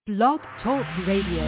Blog Talk Radio.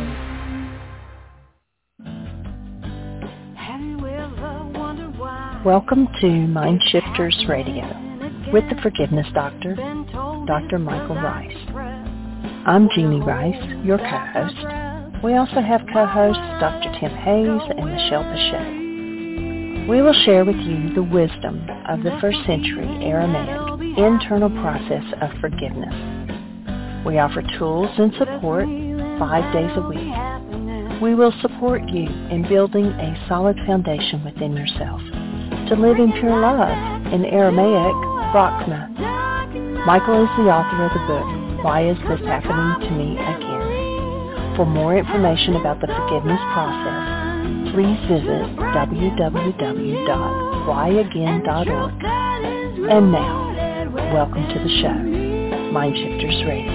Welcome to Mind Shifters Radio with the Forgiveness Doctor, Dr. Michael Rice. I'm Jeannie Rice, your co-host. We also have co-hosts Dr. Tim Hayes and Michelle Pacheco. We will share with you the wisdom of the first century Aramaic internal process of forgiveness. We offer tools and support 5 days a week. We will support you in building a solid foundation within yourself to live in pure love, in Aramaic, Rachma. Michael is the author of the book, Why Is This Happening to Me Again? For more information about the forgiveness process, please visit www.whyagain.org. And now, welcome to the show, Mind Shifters Radio.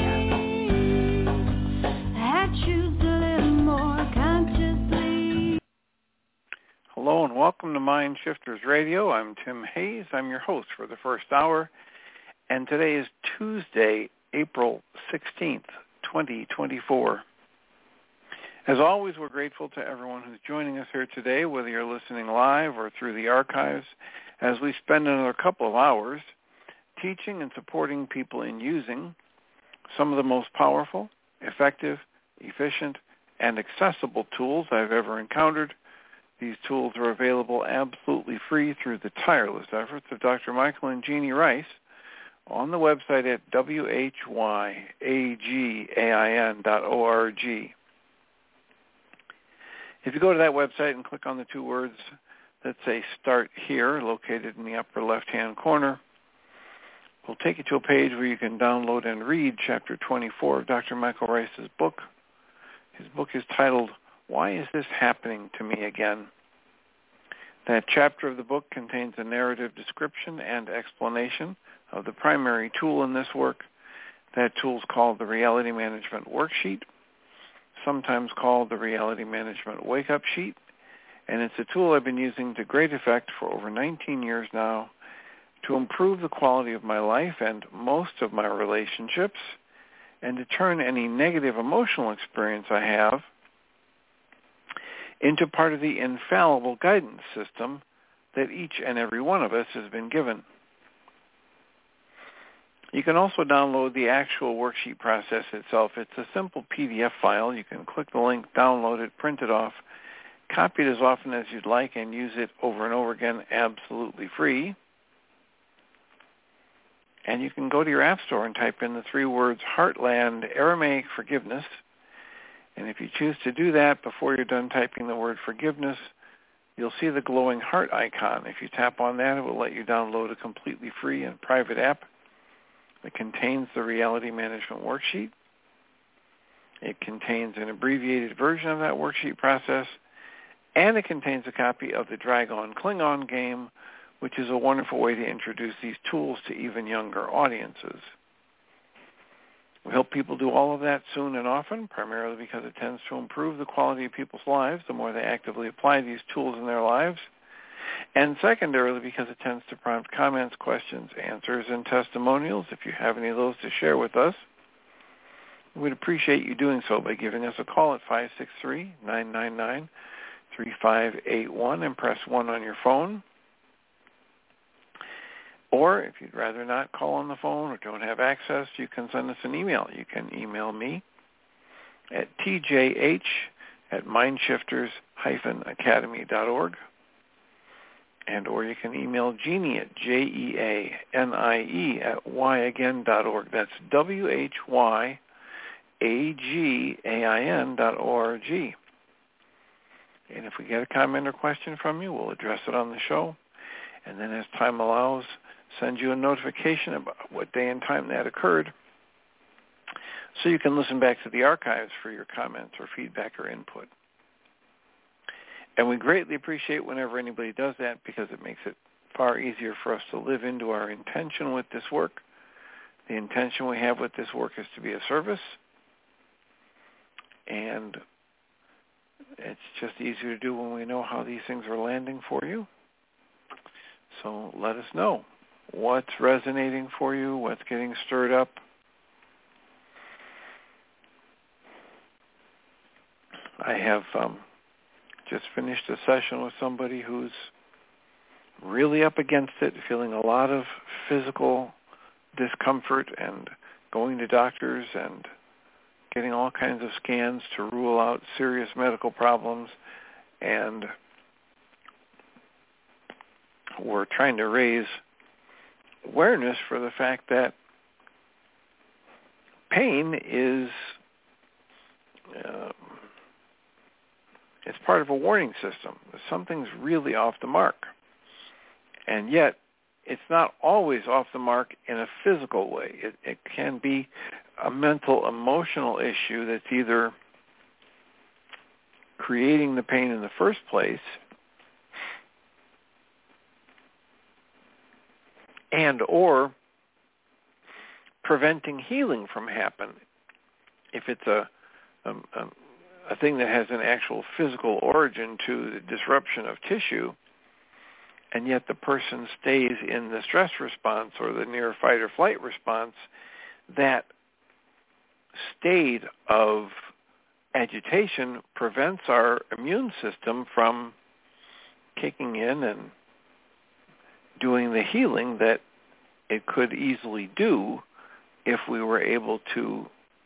Hello and welcome to Mind Shifters Radio. I'm Tim Hayes. I'm your host for the first hour. And today is Tuesday, April 16th, 2024. As always, we're grateful to everyone who's joining us here today, whether you're listening live or through the archives, as we spend another couple of hours teaching and supporting people in using some of the most powerful, effective, efficient, and accessible tools I've ever encountered. These tools are available absolutely free through the tireless efforts of Dr. Michael and Jeannie Rice on the website at whyagain.org. If you go to that website and click on the two words that say Start Here, located in the upper left-hand corner, we'll take you to a page where you can download and read Chapter 24 of Dr. Michael Rice's book. His book is titled, Why Is This Happening to Me Again? That chapter of the book contains a narrative description and explanation of the primary tool in this work. That tool is called the Reality Management Worksheet, sometimes called the Reality Management Wake-Up Sheet, and it's a tool I've been using to great effect for over 19 years now to improve the quality of my life and most of my relationships, and to turn any negative emotional experience I have into part of the infallible guidance system that each and every one of us has been given. You can also download the actual worksheet process itself. It's a simple PDF file. You can click the link, download it, print it off, copy it as often as you'd like, and use it over and over again absolutely free. And you can go to your app store and type in the three words Heartland Aramaic Forgiveness. And if you choose to do that before you're done typing the word forgiveness, you'll see the glowing heart icon. If you tap on that, it will let you download a completely free and private app that contains the Reality Management Worksheet. It contains an abbreviated version of that worksheet process, and it contains a copy of the Dragon Klingon game, which is a wonderful way to introduce these tools to even younger audiences. We help people do all of that soon and often, primarily because it tends to improve the quality of people's lives the more they actively apply these tools in their lives, and secondarily because it tends to prompt comments, questions, answers, and testimonials. If you have any of those to share with us, we'd appreciate you doing so by giving us a call at 563-999-3581 and press 1 on your phone. Or if you'd rather not call on the phone or don't have access, you can send us an email. You can email me at tjh@mindshifters-academy.org. And or you can email Jeannie at jeanie@whyagain.org. That's whyagain.org. And if we get a comment or question from you, we'll address it on the show. And then as time allows, send you a notification about what day and time that occurred, so you can listen back to the archives for your comments or feedback or input. And we greatly appreciate whenever anybody does that, because it makes it far easier for us to live into our intention with this work. The intention we have with this work is to be a service, and it's just easier to do when we know how these things are landing for you. So let us know what's resonating for you, what's getting stirred up. I have just finished a session with somebody who's really up against it, feeling a lot of physical discomfort and going to doctors and getting all kinds of scans to rule out serious medical problems. And we're trying to raise awareness for the fact that pain is it's part of a warning system. Something's really off the mark. And yet, it's not always off the mark in a physical way. It can be a mental, emotional issue that's either creating the pain in the first place and or preventing healing from happening. If it's a thing that has an actual physical origin to the disruption of tissue, and yet the person stays in the stress response or the near fight or flight response, that state of agitation prevents our immune system from kicking in and doing the healing that it could easily do if we were able to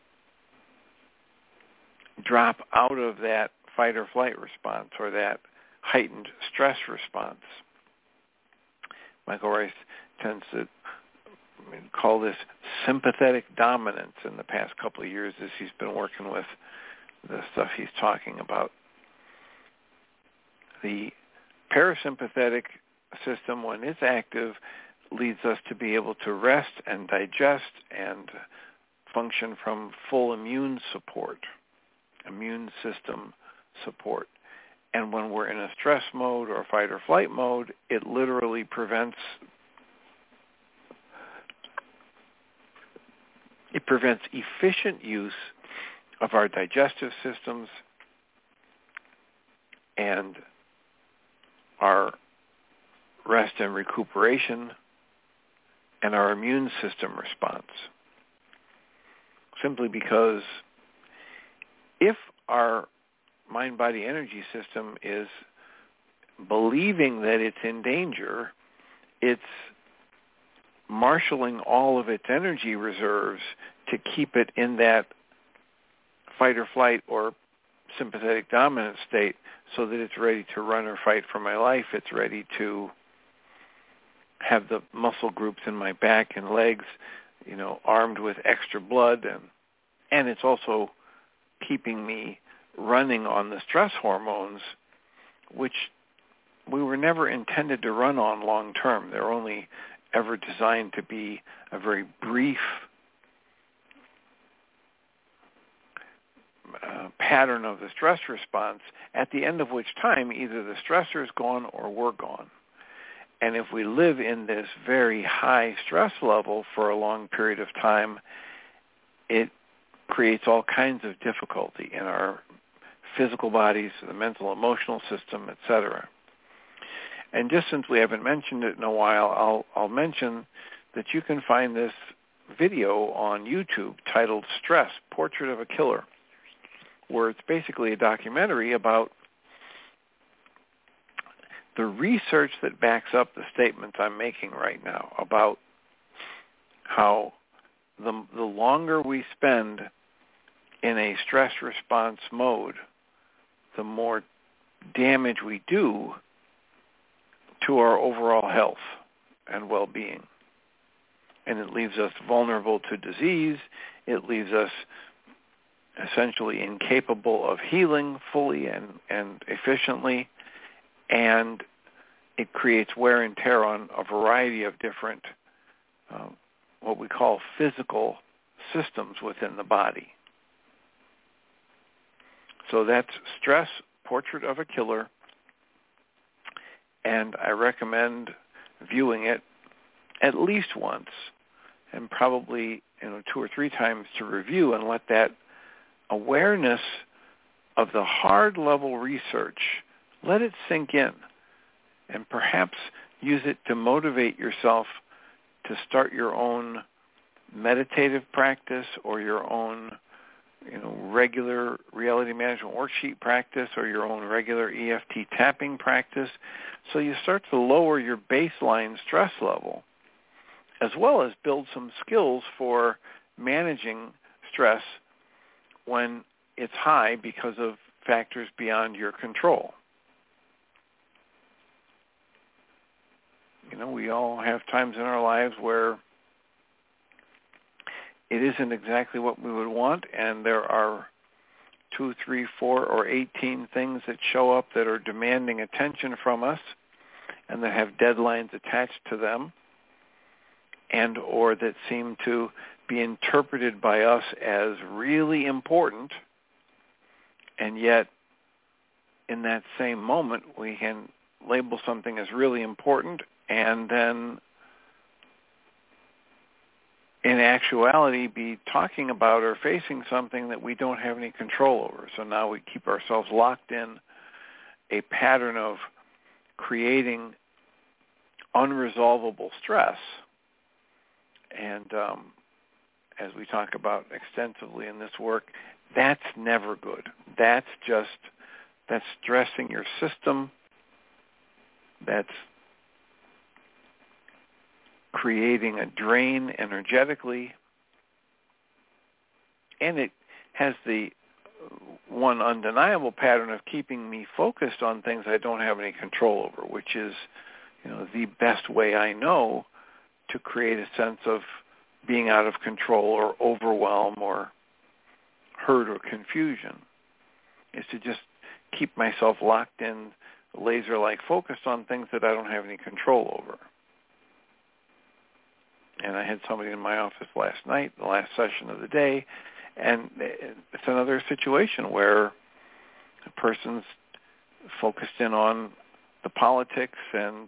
drop out of that fight or flight response or that heightened stress response. Michael Ryce tends to call this sympathetic dominance in the past couple of years as he's been working with the stuff he's talking about. The parasympathetic system, when it's active, leads us to be able to rest and digest and function from full immune system support. And when we're in a stress mode or fight or flight mode, it literally prevents efficient use of our digestive systems and our rest and recuperation and our immune system response. Simply because if our mind-body energy system is believing that it's in danger, it's marshaling all of its energy reserves to keep it in that fight or flight or sympathetic dominant state so that it's ready to run or fight for my life. It's ready to have the muscle groups in my back and legs, armed with extra blood, and it's also keeping me running on the stress hormones, which we were never intended to run on long term. They're only ever designed to be a very brief pattern of the stress response, at the end of which time either the stressor is gone or we're gone. And if we live in this very high stress level for a long period of time, it creates all kinds of difficulty in our physical bodies, the mental, emotional system, etc. And just since we haven't mentioned it in a while, I'll mention that you can find this video on YouTube titled Stress, Portrait of a Killer, where it's basically a documentary about the research that backs up the statements I'm making right now about how the longer we spend in a stress response mode, the more damage we do to our overall health and well-being. And it leaves us vulnerable to disease. It leaves us essentially incapable of healing fully and efficiently. And it creates wear and tear on a variety of different, what we call physical systems within the body. So that's Stress, Portrait of a Killer, and I recommend viewing it at least once and probably 2 or 3 times to review and let that awareness of the hard level research, let it sink in, and perhaps use it to motivate yourself to start your own meditative practice or your own regular reality management worksheet practice or your own regular EFT tapping practice. So you start to lower your baseline stress level, as well as build some skills for managing stress when it's high because of factors beyond your control. We all have times in our lives where it isn't exactly what we would want, and there are 2, 3, 4, or 18 things that show up that are demanding attention from us and that have deadlines attached to them, and or that seem to be interpreted by us as really important, and yet in that same moment we can label something as really important and then in actuality be talking about or facing something that we don't have any control over. So now we keep ourselves locked in a pattern of creating unresolvable stress. And as we talk about extensively in this work, that's never good. That's stressing your system. That's creating a drain energetically. And it has the one undeniable pattern of keeping me focused on things I don't have any control over, which is, the best way I know to create a sense of being out of control or overwhelm or hurt or confusion, is to just keep myself locked in, laser-like focused on things that I don't have any control over. And I had somebody in my office last night, the last session of the day, and it's another situation where a person's focused in on the politics and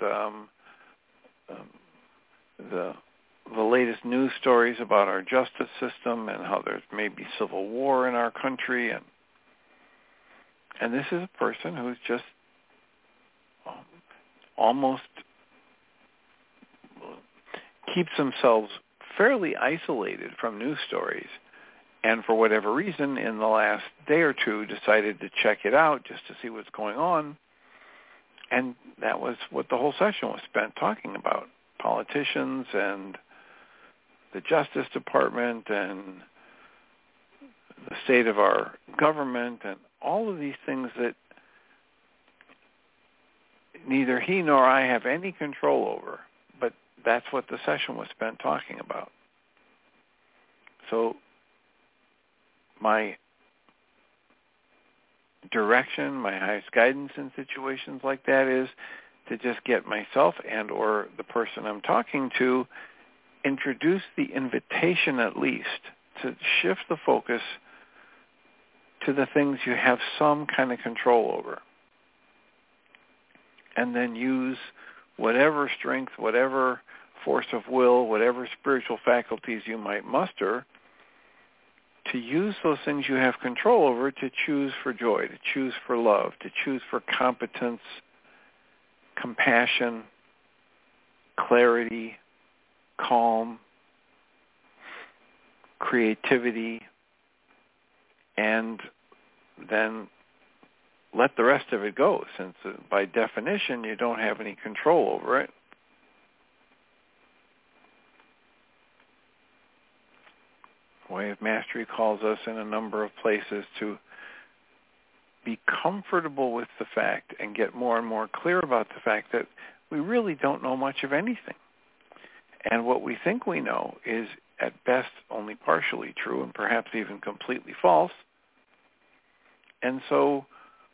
the latest news stories about our justice system and how there's maybe civil war in our country, and this is a person who's just almost keeps themselves fairly isolated from news stories, and for whatever reason in the last day or two decided to check it out just to see what's going on, and that was what the whole session was spent talking about: politicians and the Justice Department and the state of our government and all of these things that neither he nor I have any control over, but that's what the session was spent talking about. So my direction, my highest guidance in situations like that is to just get myself and or the person I'm talking to introduce the invitation at least to shift the focus to the things you have some kind of control over, and then use whatever strength, whatever force of will, whatever spiritual faculties you might muster to use those things you have control over to choose for joy, to choose for love, to choose for competence, compassion, clarity, calm, creativity, and then let the rest of it go, since by definition you don't have any control over it. Way of Mastery calls us in a number of places to be comfortable with the fact and get more and more clear about the fact that we really don't know much of anything. And what we think we know is at best only partially true and perhaps even completely false. And so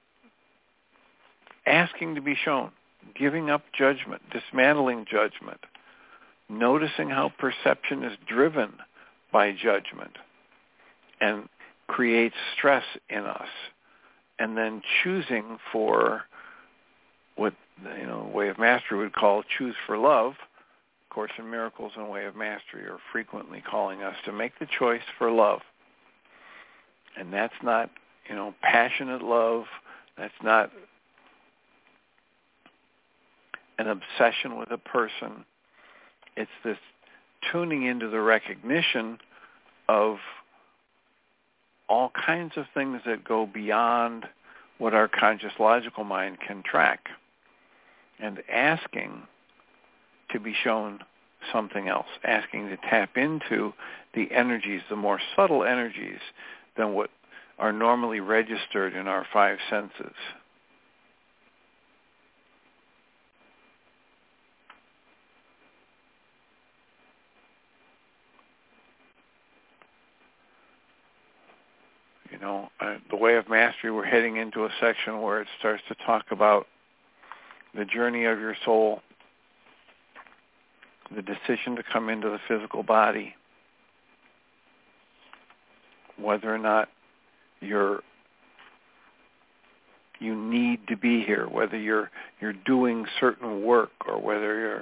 asking to be shown, giving up judgment, dismantling judgment, noticing how perception is driven by judgment and creates stress in us, and then choosing for what Way of Mastery would call choose for love. Course in Miracles and Way of Mastery are frequently calling us to make the choice for love. And that's not, passionate love. That's not an obsession with a person. It's this tuning into the recognition of all kinds of things that go beyond what our conscious logical mind can track, and asking to be shown something else, asking to tap into the energies, the more subtle energies than what are normally registered in our five senses. The Way of Mastery, we're heading into a section where it starts to talk about the journey of your soul, the decision to come into the physical body, whether or not you need to be here, whether you're doing certain work, or whether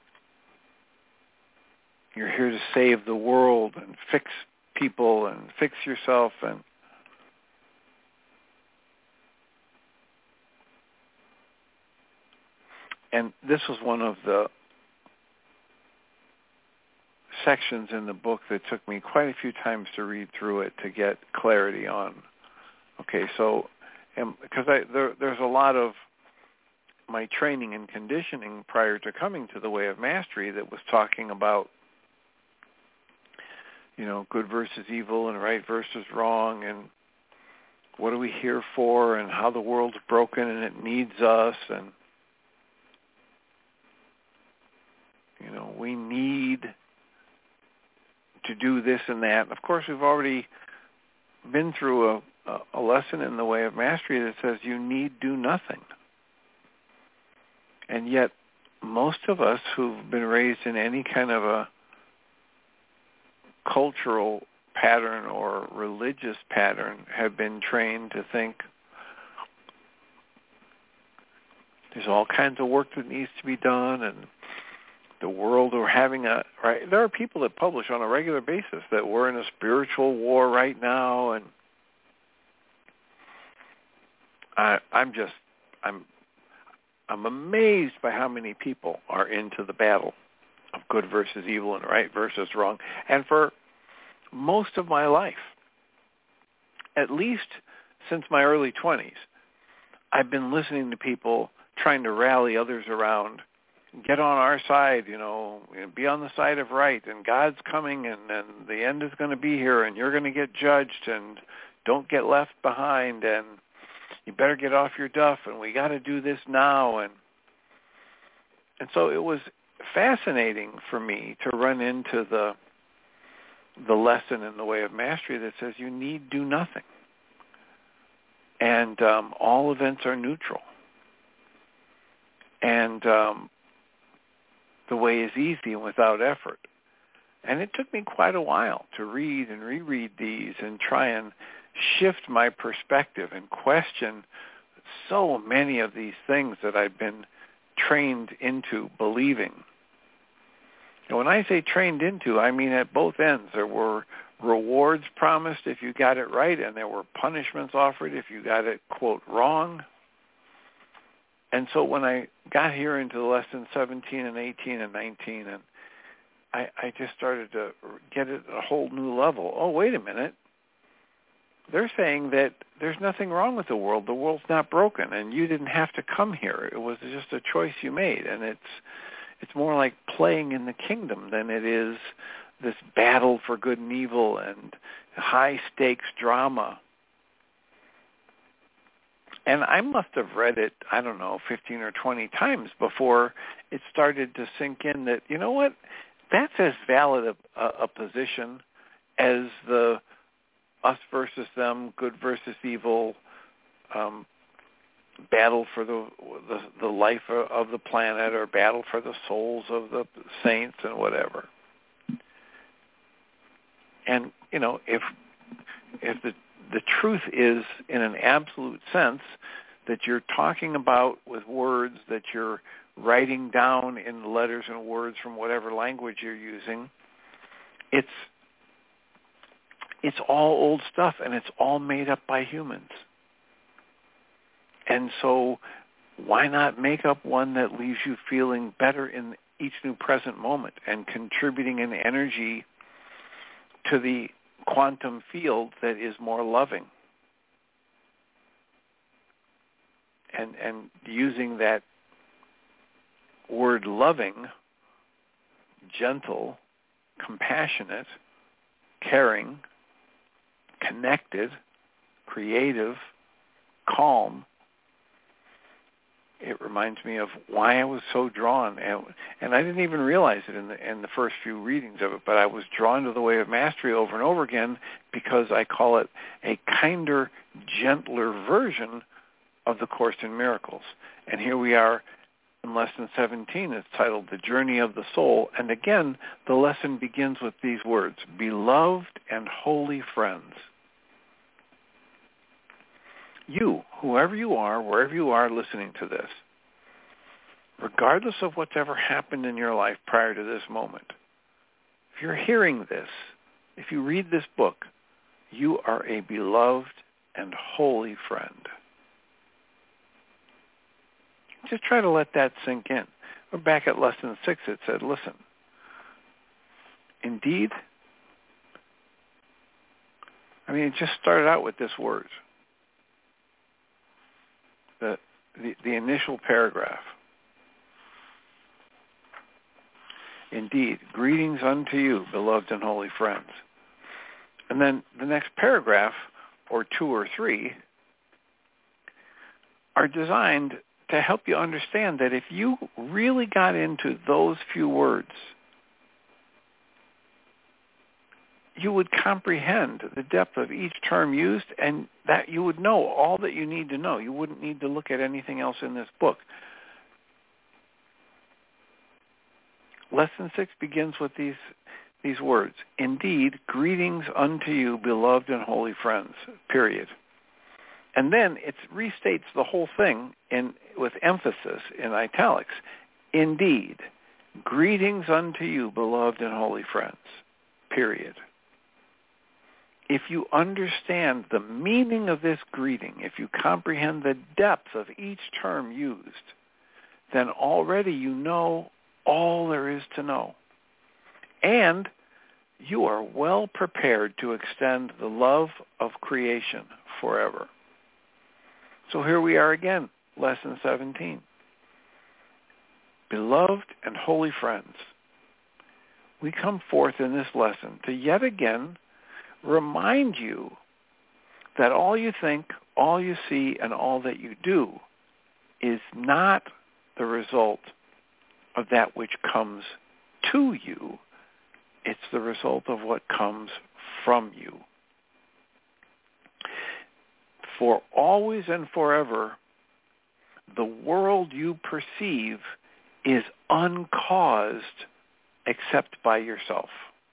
you're here to save the world and fix people and fix yourself. And this was one of the sections in the book that took me quite a few times to read through it to get clarity on. Okay, so because there's a lot of my training and conditioning prior to coming to the Way of Mastery that was talking about, good versus evil and right versus wrong, and what are we here for, and how the world's broken and it needs us, and we need to do this and that. And of course, we've already been through a lesson in the Way of Mastery that says you need do nothing. And yet, most of us who've been raised in any kind of a cultural pattern or religious pattern have been trained to think there's all kinds of work that needs to be done, and the world, or having right. There are people that publish on a regular basis that we're in a spiritual war right now, and I'm amazed by how many people are into the battle of good versus evil and right versus wrong. And for most of my life, at least since my early 20s, I've been listening to people trying to rally others around. Get on our side, be on the side of right, and God's coming, and the end is going to be here, and you're going to get judged, and don't get left behind, and you better get off your duff, and we got to do this now. And so it was fascinating for me to run into the lesson in the Way of Mastery that says you need do nothing, and all events are neutral, and the way is easy and without effort. And it took me quite a while to read and reread these and try and shift my perspective and question so many of these things that I've been trained into believing. And when I say trained into, I mean at both ends. There were rewards promised if you got it right, and there were punishments offered if you got it, quote, wrong. And so when I got here into lesson 17 and 18 and 19, and I just started to get it at a whole new level. Oh, wait a minute. They're saying that there's nothing wrong with the world. The world's not broken, and you didn't have to come here. It was just a choice you made, and it's more like playing in the kingdom than it is this battle for good and evil and high-stakes drama. And I must have read it, 15 or 20 times before it started to sink in that, you know what, that's as valid a position as the us versus them, good versus evil, battle for the life of the planet, or battle for the souls of the saints and whatever. And, if the truth is, in an absolute sense, that you're talking about with words that you're writing down in letters and words from whatever language you're using, it's all old stuff, and it's all made up by humans. And so why not make up one that leaves you feeling better in each new present moment and contributing an energy to the quantum field that is more loving. And using that word loving, gentle, compassionate, caring, connected, creative, calm, it reminds me of why I was so drawn, and I didn't even realize it in the first few readings of it, but I was drawn to the Way of Mastery over and over again because I call it a kinder, gentler version of the Course in Miracles. And here we are in Lesson 17. It's titled The Journey of the Soul, and again, the lesson begins with these words, beloved and holy friends. You, whoever you are, wherever you are listening to this, regardless of what's ever happened in your life prior to this moment, if you're hearing this, if you read this book, you are a beloved and holy friend. Just try to let that sink in. We're back at Lesson 6. It said, listen, indeed, it just started out with this word. The initial paragraph. Indeed, greetings unto you, beloved and holy friends. And then the next paragraph, or 2 or 3, are designed to help you understand that if you really got into those few words, you would comprehend the depth of each term used, and that you would know all that you need to know. You wouldn't need to look at anything else in this book. Lesson 6 begins with these words. Indeed, greetings unto you, beloved and holy friends, period. And then it restates the whole thing with emphasis in italics. Indeed, greetings unto you, beloved and holy friends, period. If you understand the meaning of this greeting, if you comprehend the depth of each term used, then already you know all there is to know. And you are well prepared to extend the love of creation forever. So here we are again, Lesson 17. Beloved and holy friends, we come forth in this lesson to yet again remind you that all you think, all you see, and all that you do is not the result of that which comes to you. It's the result of what comes from you. For always and forever, the world you perceive is uncaused except by yourself.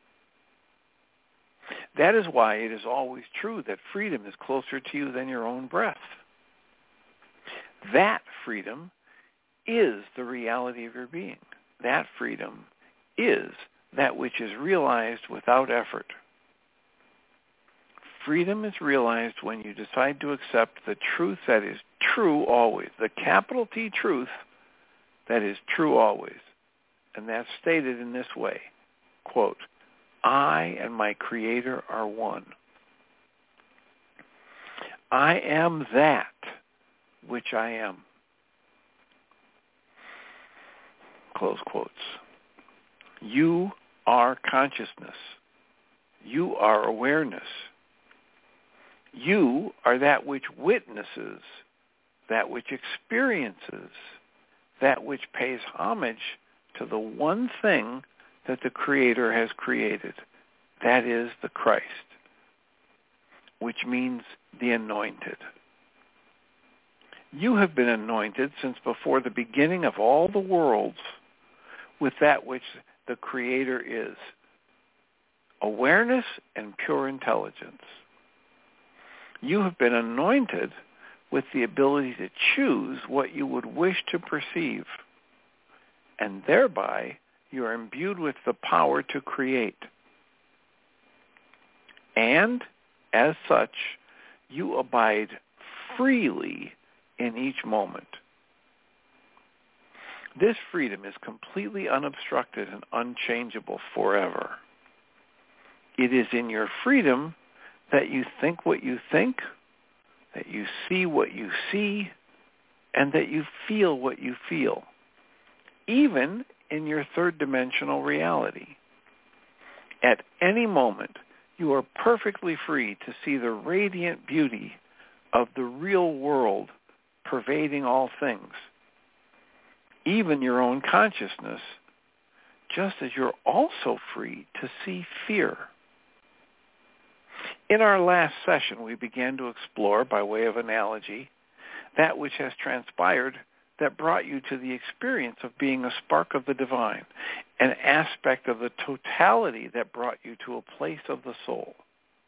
That is why it is always true that freedom is closer to you than your own breath. That freedom is the reality of your being. That freedom is that which is realized without effort. Freedom is realized when you decide to accept the truth that is true always, the capital T truth that is true always. And that's stated in this way, quote, I and my Creator are one. I am that which I am. Close quotes. You are consciousness. You are awareness. You are that which witnesses, that which experiences, that which pays homage to the one thing that the Creator has created. That is the Christ, which means the anointed. You have been anointed since before the beginning of all the worlds with that which the Creator is, awareness and pure intelligence. You have been anointed with the ability to choose what you would wish to perceive, and thereby you are imbued with the power to create. And, as such, you abide freely in each moment. This freedom is completely unobstructed and unchangeable forever. It is in your freedom that you think what you think, that you see what you see, and that you feel what you feel, even in your third-dimensional reality. At any moment, you are perfectly free to see the radiant beauty of the real world pervading all things, even your own consciousness, just as you're also free to see fear. In our last session, we began to explore, by way of analogy, that which has transpired that brought you to the experience of being a spark of the divine, an aspect of the totality that brought you to a place of the soul.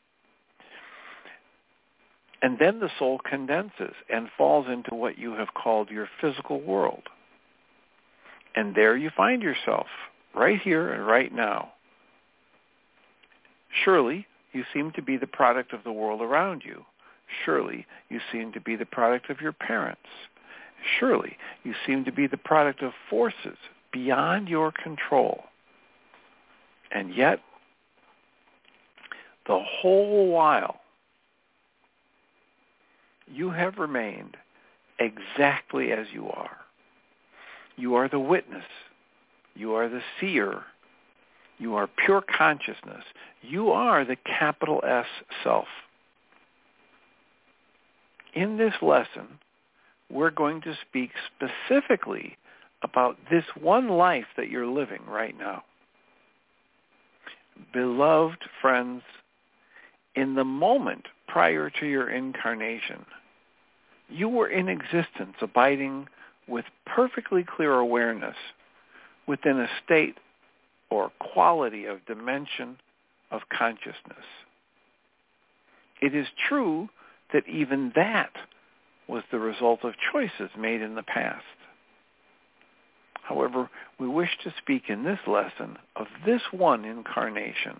And then the soul condenses and falls into what you have called your physical world. And there you find yourself, right here and right now. Surely, you seem to be the product of the world around you. Surely, you seem to be the product of your parents. Surely, you seem to be the product of forces beyond your control. And yet, the whole while, you have remained exactly as you are. You are the witness. You are the seer. You are pure consciousness. You are the capital S self. In this lesson, we're going to speak specifically about this one life that you're living right now. Beloved friends, in the moment prior to your incarnation, you were in existence, abiding with perfectly clear awareness within a state or quality of dimension of consciousness. It is true that even that was the result of choices made in the past. However, we wish to speak in this lesson of this one incarnation.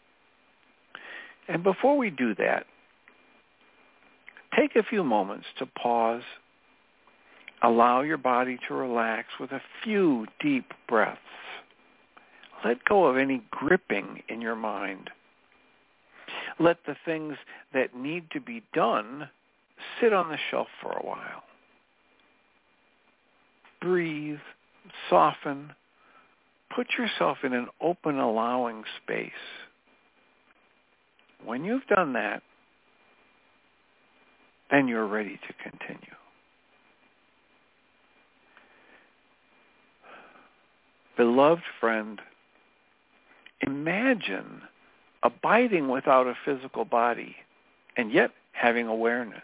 And before we do that, take a few moments to pause, allow your body to relax with a few deep breaths. Let go of any gripping in your mind. Let the things that need to be done sit on the shelf for a while. Breathe, soften, put yourself in an open, allowing space. When you've done that, then you're ready to continue. Beloved friend, imagine abiding without a physical body and yet having awareness.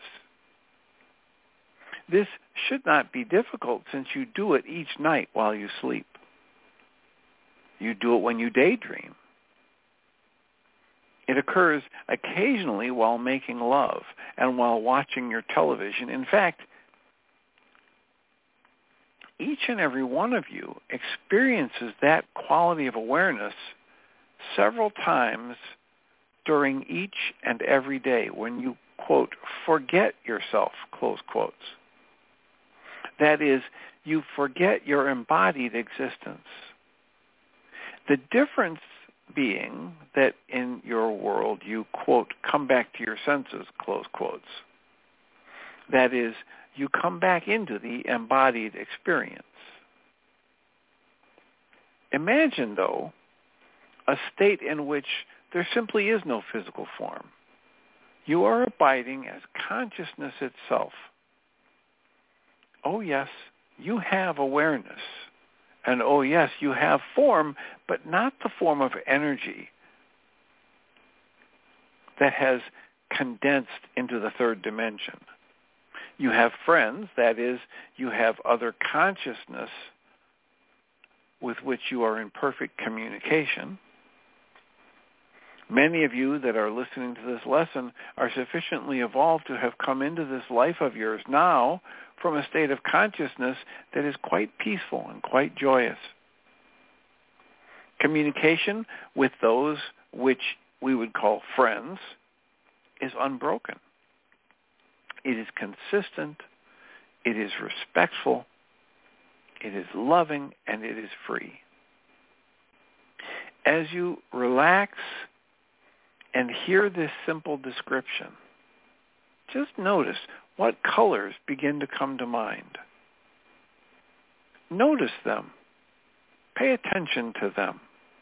This should not be difficult since you do it each night while you sleep. You do it when you daydream. It occurs occasionally while making love and while watching your television. In fact, each and every one of you experiences that quality of awareness several times during each and every day when you, quote, forget yourself, close quotes. That is, you forget your embodied existence. The difference being that in your world you, quote, come back to your senses, close quotes. That is, you come back into the embodied experience. Imagine, though, a state in which there simply is no physical form. You are abiding as consciousness itself. Oh, yes, you have awareness. And oh, yes, you have form, but not the form of energy that has condensed into the third dimension. You have friends, that is, you have other consciousness with which you are in perfect communication. Many of you that are listening to this lesson are sufficiently evolved to have come into this life of yours now from a state of consciousness that is quite peaceful and quite joyous. Communication with those which we would call friends is unbroken. It is consistent, it is respectful, it is loving, and it is free. As you relax and hear this simple description, just notice what colors begin to come to mind. Notice them. Pay attention to them.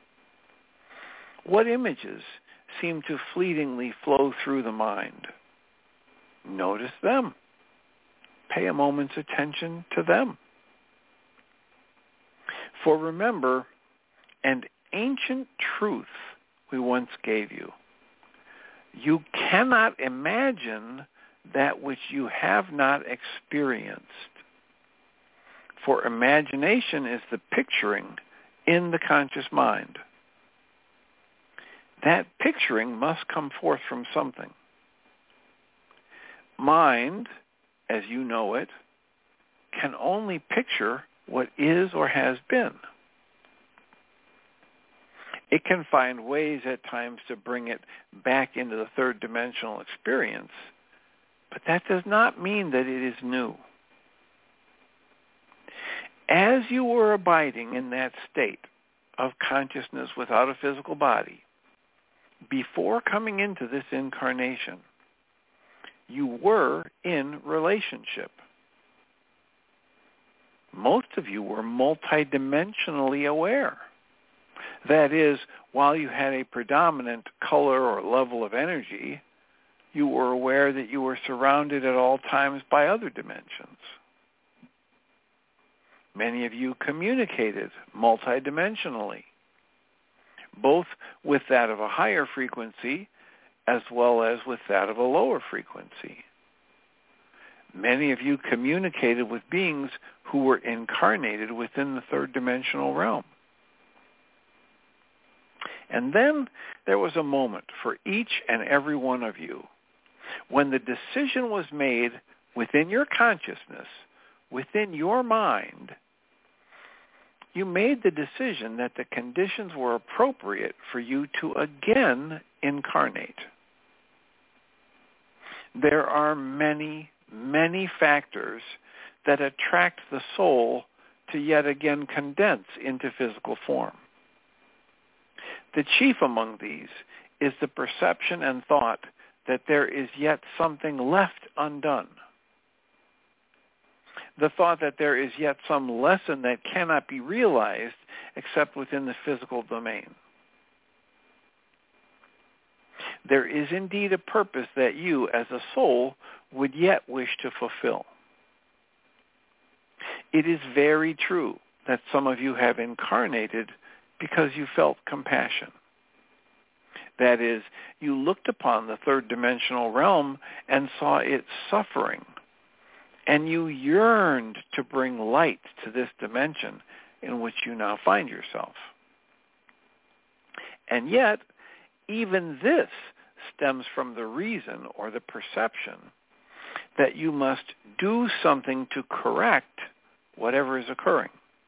What images seem to fleetingly flow through the mind? Notice them. Pay a moment's attention to them. For remember, an ancient truth we once gave you. You cannot imagine that which you have not experienced. For imagination is the picturing in the conscious mind. That picturing must come forth from something. Mind, as you know it, can only picture what is or has been. It can find ways at times to bring it back into the third dimensional experience, but that does not mean that it is new. As you were abiding in that state of consciousness without a physical body, before coming into this incarnation, you were in relationship. Most of you were multidimensionally aware. That is, while you had a predominant color or level of energy, you were aware that you were surrounded at all times by other dimensions. Many of you communicated multidimensionally, both with that of a higher frequency as well as with that of a lower frequency. Many of you communicated with beings who were incarnated within the third dimensional realm. And then there was a moment for each and every one of you when the decision was made within your consciousness, within your mind. You made the decision that the conditions were appropriate for you to again incarnate. There are many, many factors that attract the soul to yet again condense into physical form. The chief among these is the perception and thought that there is yet something left undone. The thought that there is yet some lesson that cannot be realized except within the physical domain. There is indeed a purpose that you, as a soul, would yet wish to fulfill. It is very true that some of you have incarnated because you felt compassion. That is, you looked upon the third dimensional realm and saw it suffering, and you yearned to bring light to this dimension in which you now find yourself. And yet, even this stems from the reason or the perception that you must do something to correct whatever is occurring.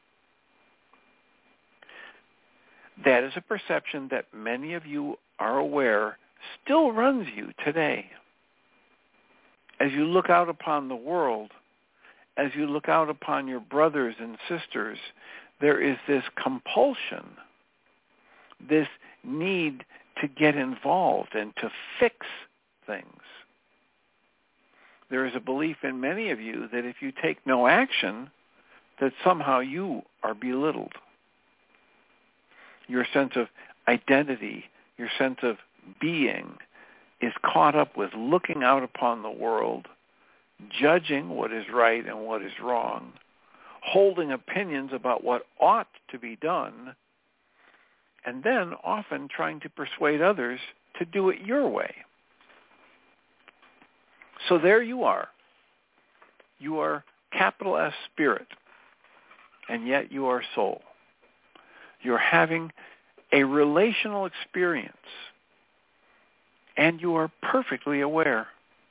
That is a perception that many of you are aware still runs you today. As you look out upon the world, as you look out upon your brothers and sisters, there is this compulsion, this need to get involved and to fix things. There is a belief in many of you that if you take no action, that somehow you are belittled. Your sense of identity, your sense of being is caught up with looking out upon the world, judging what is right and what is wrong, holding opinions about what ought to be done, and then often trying to persuade others to do it your way. So there you are. You are capital S spirit, and yet you are soul. You're having a relational experience, and you are perfectly aware.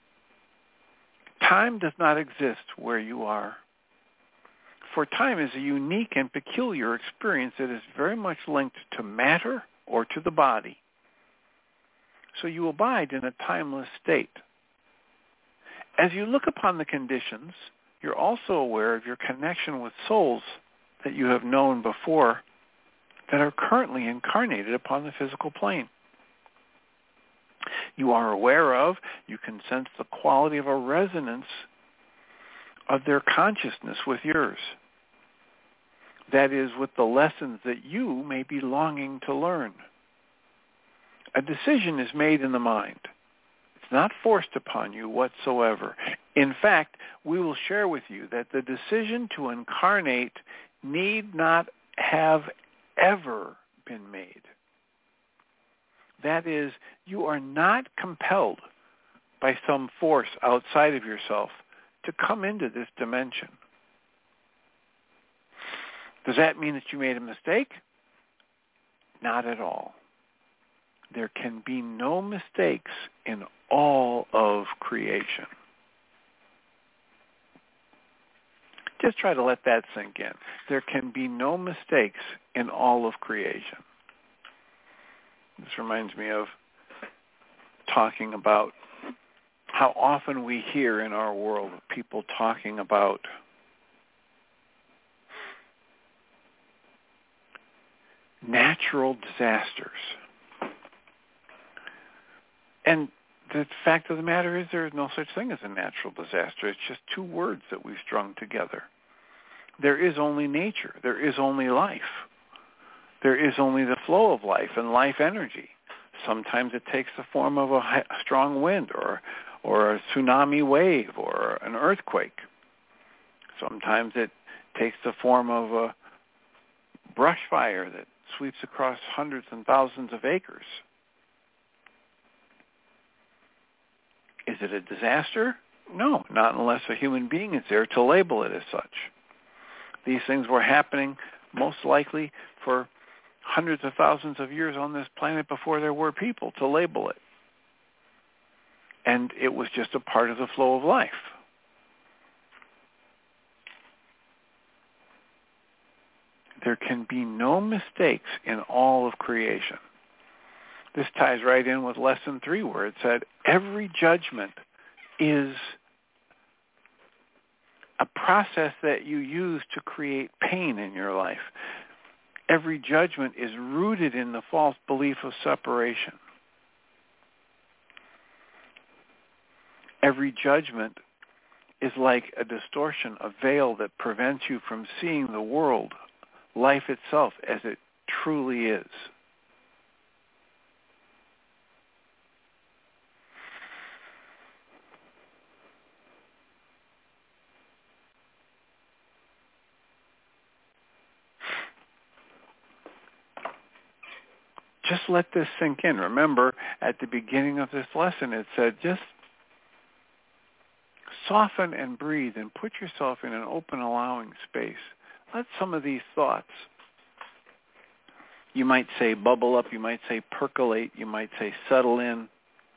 Time does not exist where you are. For time is a unique and peculiar experience that is very much linked to matter or to the body. So you abide in a timeless state. As you look upon the conditions, you're also aware of your connection with souls that you have known before that are currently incarnated upon the physical plane. you are aware of, you can sense the quality of a resonance of their consciousness with yours. That is, with the lessons that you may be longing to learn. A decision is made in the mind. It's not forced upon you whatsoever. In fact, we will share with you that the decision to incarnate need not have ever been made. That is, you are not compelled by some force outside of yourself to come into this dimension. Does that mean that you made a mistake? Not at all. There can be no mistakes in all of creation. Just try to let that sink in. There can be no mistakes in all of creation. This reminds me of talking about how often we hear in our world of people talking about natural disasters. And the fact of the matter is there is no such thing as a natural disaster. It's just two words that we've strung together. There is only nature. There is only life. There is only the flow of life and life energy. Sometimes it takes the form of a strong wind or a tsunami wave or an earthquake. Sometimes it takes the form of a brush fire that sweeps across hundreds and thousands of acres. Is it a disaster? No, not unless a human being is there to label it as such. These things were happening most likely for hundreds of thousands of years on this planet before there were people to label it. And it was just a part of the flow of life. There can be no mistakes in all of creation. This ties right in with Lesson 3 where it said, every judgment is a process that you use to create pain in your life. Every judgment is rooted in the false belief of separation. Every judgment is like a distortion, a veil that prevents you from seeing the world, life itself, as it truly is. Just let this sink in. Remember, at the beginning of this lesson, it said, just soften and breathe and put yourself in an open, allowing space. Let some of these thoughts, you might say bubble up, you might say percolate, you might say settle in.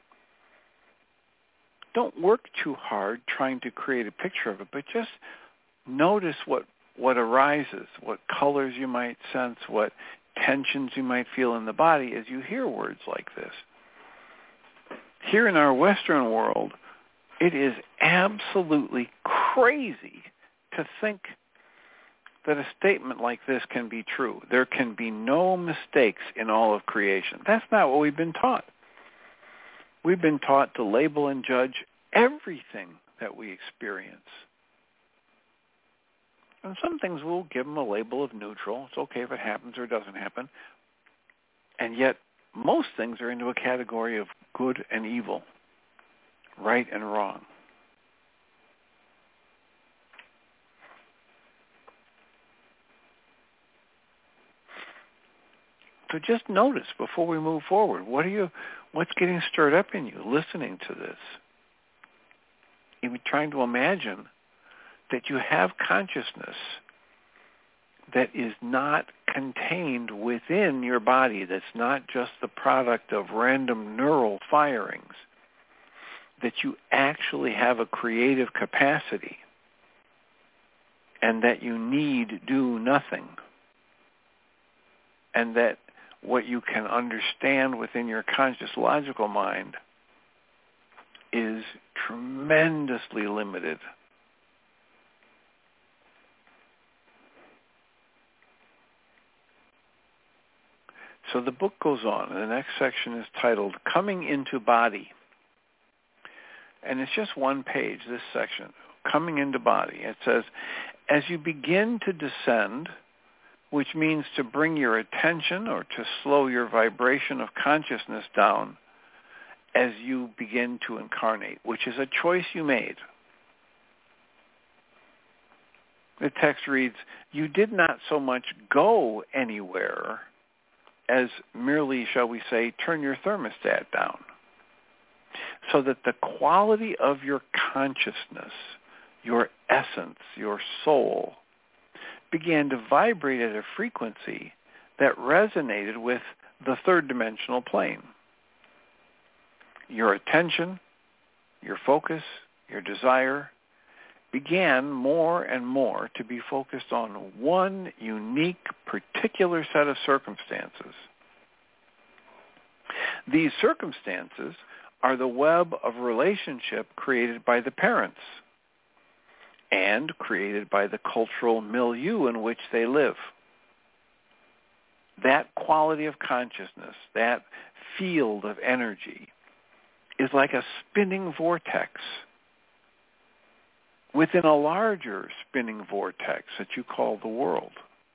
Don't work too hard trying to create a picture of it, but just notice what arises, what colors you might sense, what tensions you might feel in the body as you hear words like this. Here in our Western world, it is absolutely crazy to think that a statement like this can be true. There can be no mistakes in all of creation. That's not what we've been taught. We've been taught to label and judge everything that we experience. And some things we'll give them a label of neutral. It's okay if it happens or it doesn't happen. And yet, most things are into a category of good and evil, right and wrong. So just notice before we move forward, what's getting stirred up in you listening to this? Even trying to imagine that you have consciousness that is not contained within your body, that's not just the product of random neural firings, that you actually have a creative capacity and that you need do nothing, and that what you can understand within your conscious logical mind is tremendously limited. So the book goes on, and the next section is titled Coming into Body. And it's just one page, this section, Coming into Body. It says, as you begin to descend, which means to bring your attention or to slow your vibration of consciousness down as you begin to incarnate, which is a choice you made. The text reads, you did not so much go anywhere as merely, shall we say, turn your thermostat down, so that the quality of your consciousness, your essence, your soul, began to vibrate at a frequency that resonated with the third dimensional plane. Your attention, your focus, your desire began more and more to be focused on one unique, particular set of circumstances. These circumstances are the web of relationship created by the parents and created by the cultural milieu in which they live. That quality of consciousness, that field of energy, is like a spinning vortex within a larger spinning vortex that you call the world.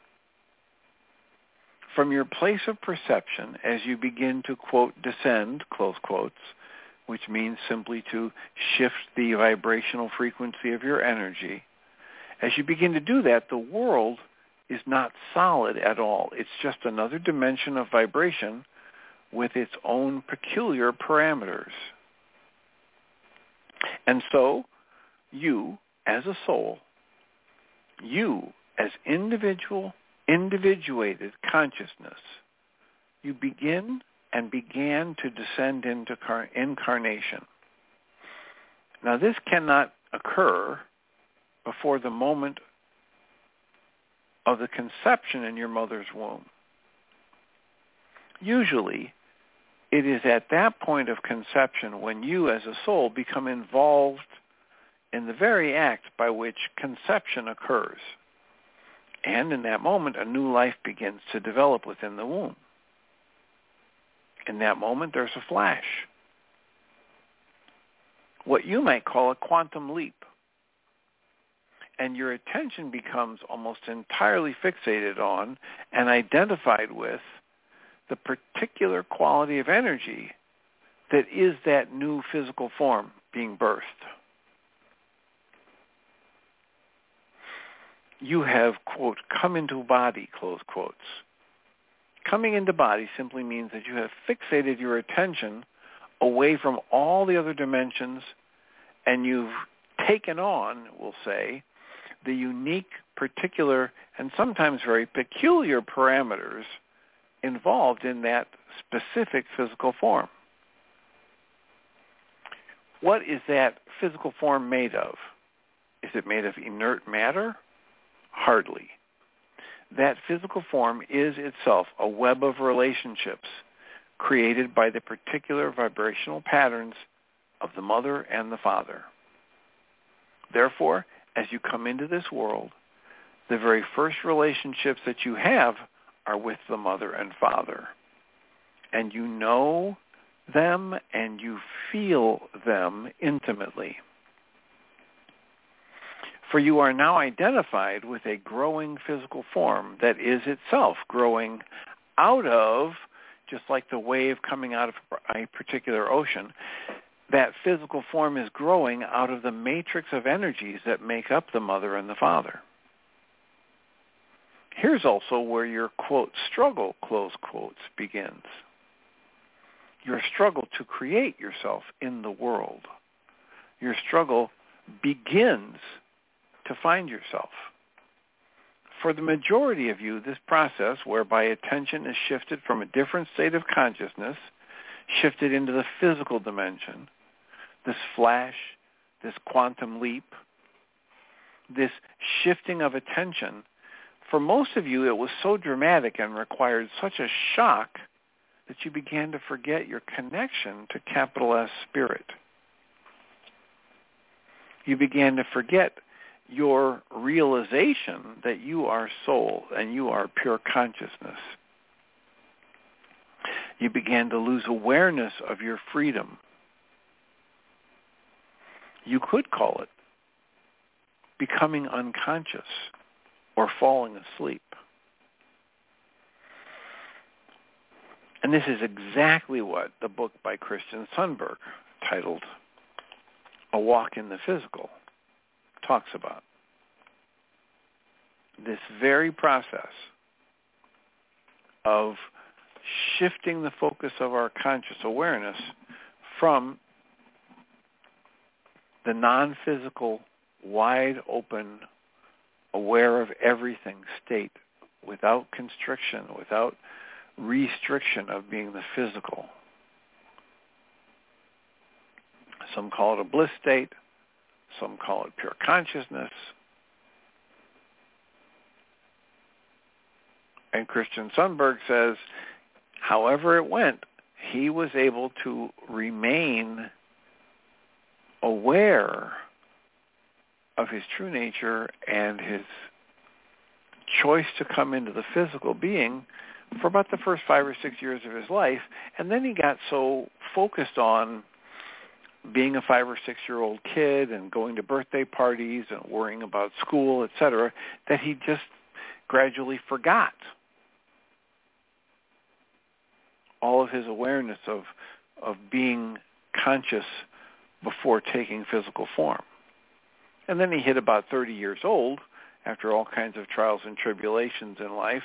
From your place of perception, as you begin to, quote, descend, close quotes, which means simply to shift the vibrational frequency of your energy, as you begin to do that, the world is not solid at all. It's just another dimension of vibration with its own peculiar parameters. And so, you, as a soul, you, as individuated consciousness, you began to descend into incarnation. Now, this cannot occur before the moment of the conception in your mother's womb. Usually, it is at that point of conception when you, as a soul, become involved in the very act by which conception occurs. And in that moment, a new life begins to develop within the womb. In that moment, there's a flash. What you might call a quantum leap. And your attention becomes almost entirely fixated on and identified with the particular quality of energy that is that new physical form being birthed. You have, quote, come into body, close quotes. Coming into body simply means that you have fixated your attention away from all the other dimensions, and you've taken on, we'll say, the unique, particular, and sometimes very peculiar parameters involved in that specific physical form. What is that physical form made of? Is it made of inert matter? Hardly. That physical form is itself a web of relationships created by the particular vibrational patterns of the mother and the father. Therefore, as you come into this world, the very first relationships that you have are with the mother and father. And you know them and you feel them intimately. For you are now identified with a growing physical form that is itself growing out of, just like the wave coming out of a particular ocean, that physical form is growing out of the matrix of energies that make up the mother and the father. Here's also where your, quote, struggle, close quotes, begins. Your struggle to create yourself in the world. Your struggle begins to find yourself. For the majority of you, this process whereby attention is shifted from a different state of consciousness, shifted into the physical dimension, this flash, this quantum leap, this shifting of attention, for most of you it was so dramatic and required such a shock that you began to forget your connection to capital S Spirit. You began to forget your realization that you are soul and you are pure consciousness. You began to lose awareness of your freedom. You could call it becoming unconscious or falling asleep. And this is exactly what the book by Christian Sundberg, titled A Walk in the Physical, talks about. This very process of shifting the focus of our conscious awareness from the non-physical, wide open, aware of everything state without constriction, without restriction of being the physical. Some call it a bliss state. Some call it pure consciousness. And Christian Sundberg says, however it went, he was able to remain aware of his true nature and his choice to come into the physical being for about the first 5 or 6 years of his life. And then he got so focused on being a 5 or 6 year old kid and going to birthday parties and worrying about school, etc., that he just gradually forgot all of his awareness of being conscious before taking physical form. And then he hit about 30 years old, after all kinds of trials and tribulations in life,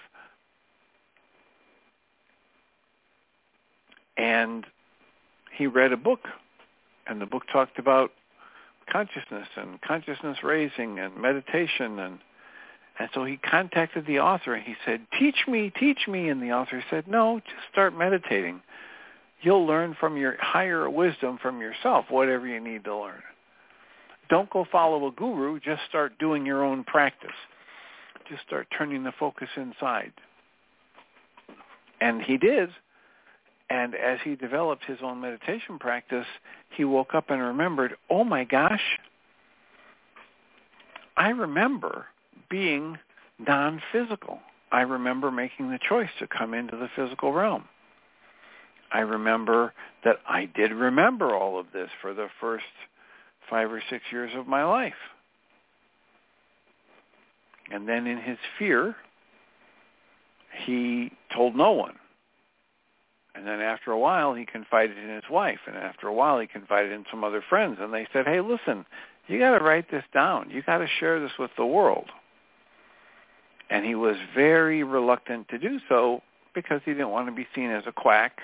and he read a book, and the book talked about consciousness and consciousness raising and meditation, and so he contacted the author and he said, teach me, and the author said, no, just start meditating. You'll learn from your higher wisdom from yourself, whatever you need to learn. Don't go follow a guru, just start doing your own practice. Just start turning the focus inside. And he did. And as he developed his own meditation practice, he woke up and remembered, oh my gosh, I remember being non-physical. I remember making the choice to come into the physical realm. I remember that I did remember all of this for the first 5 or 6 years of my life. And then in his fear, he told no one. And then after a while, he confided in his wife. And after a while, he confided in some other friends. And they said, hey, listen, you got to write this down. You got to share this with the world. And he was very reluctant to do so because he didn't want to be seen as a quack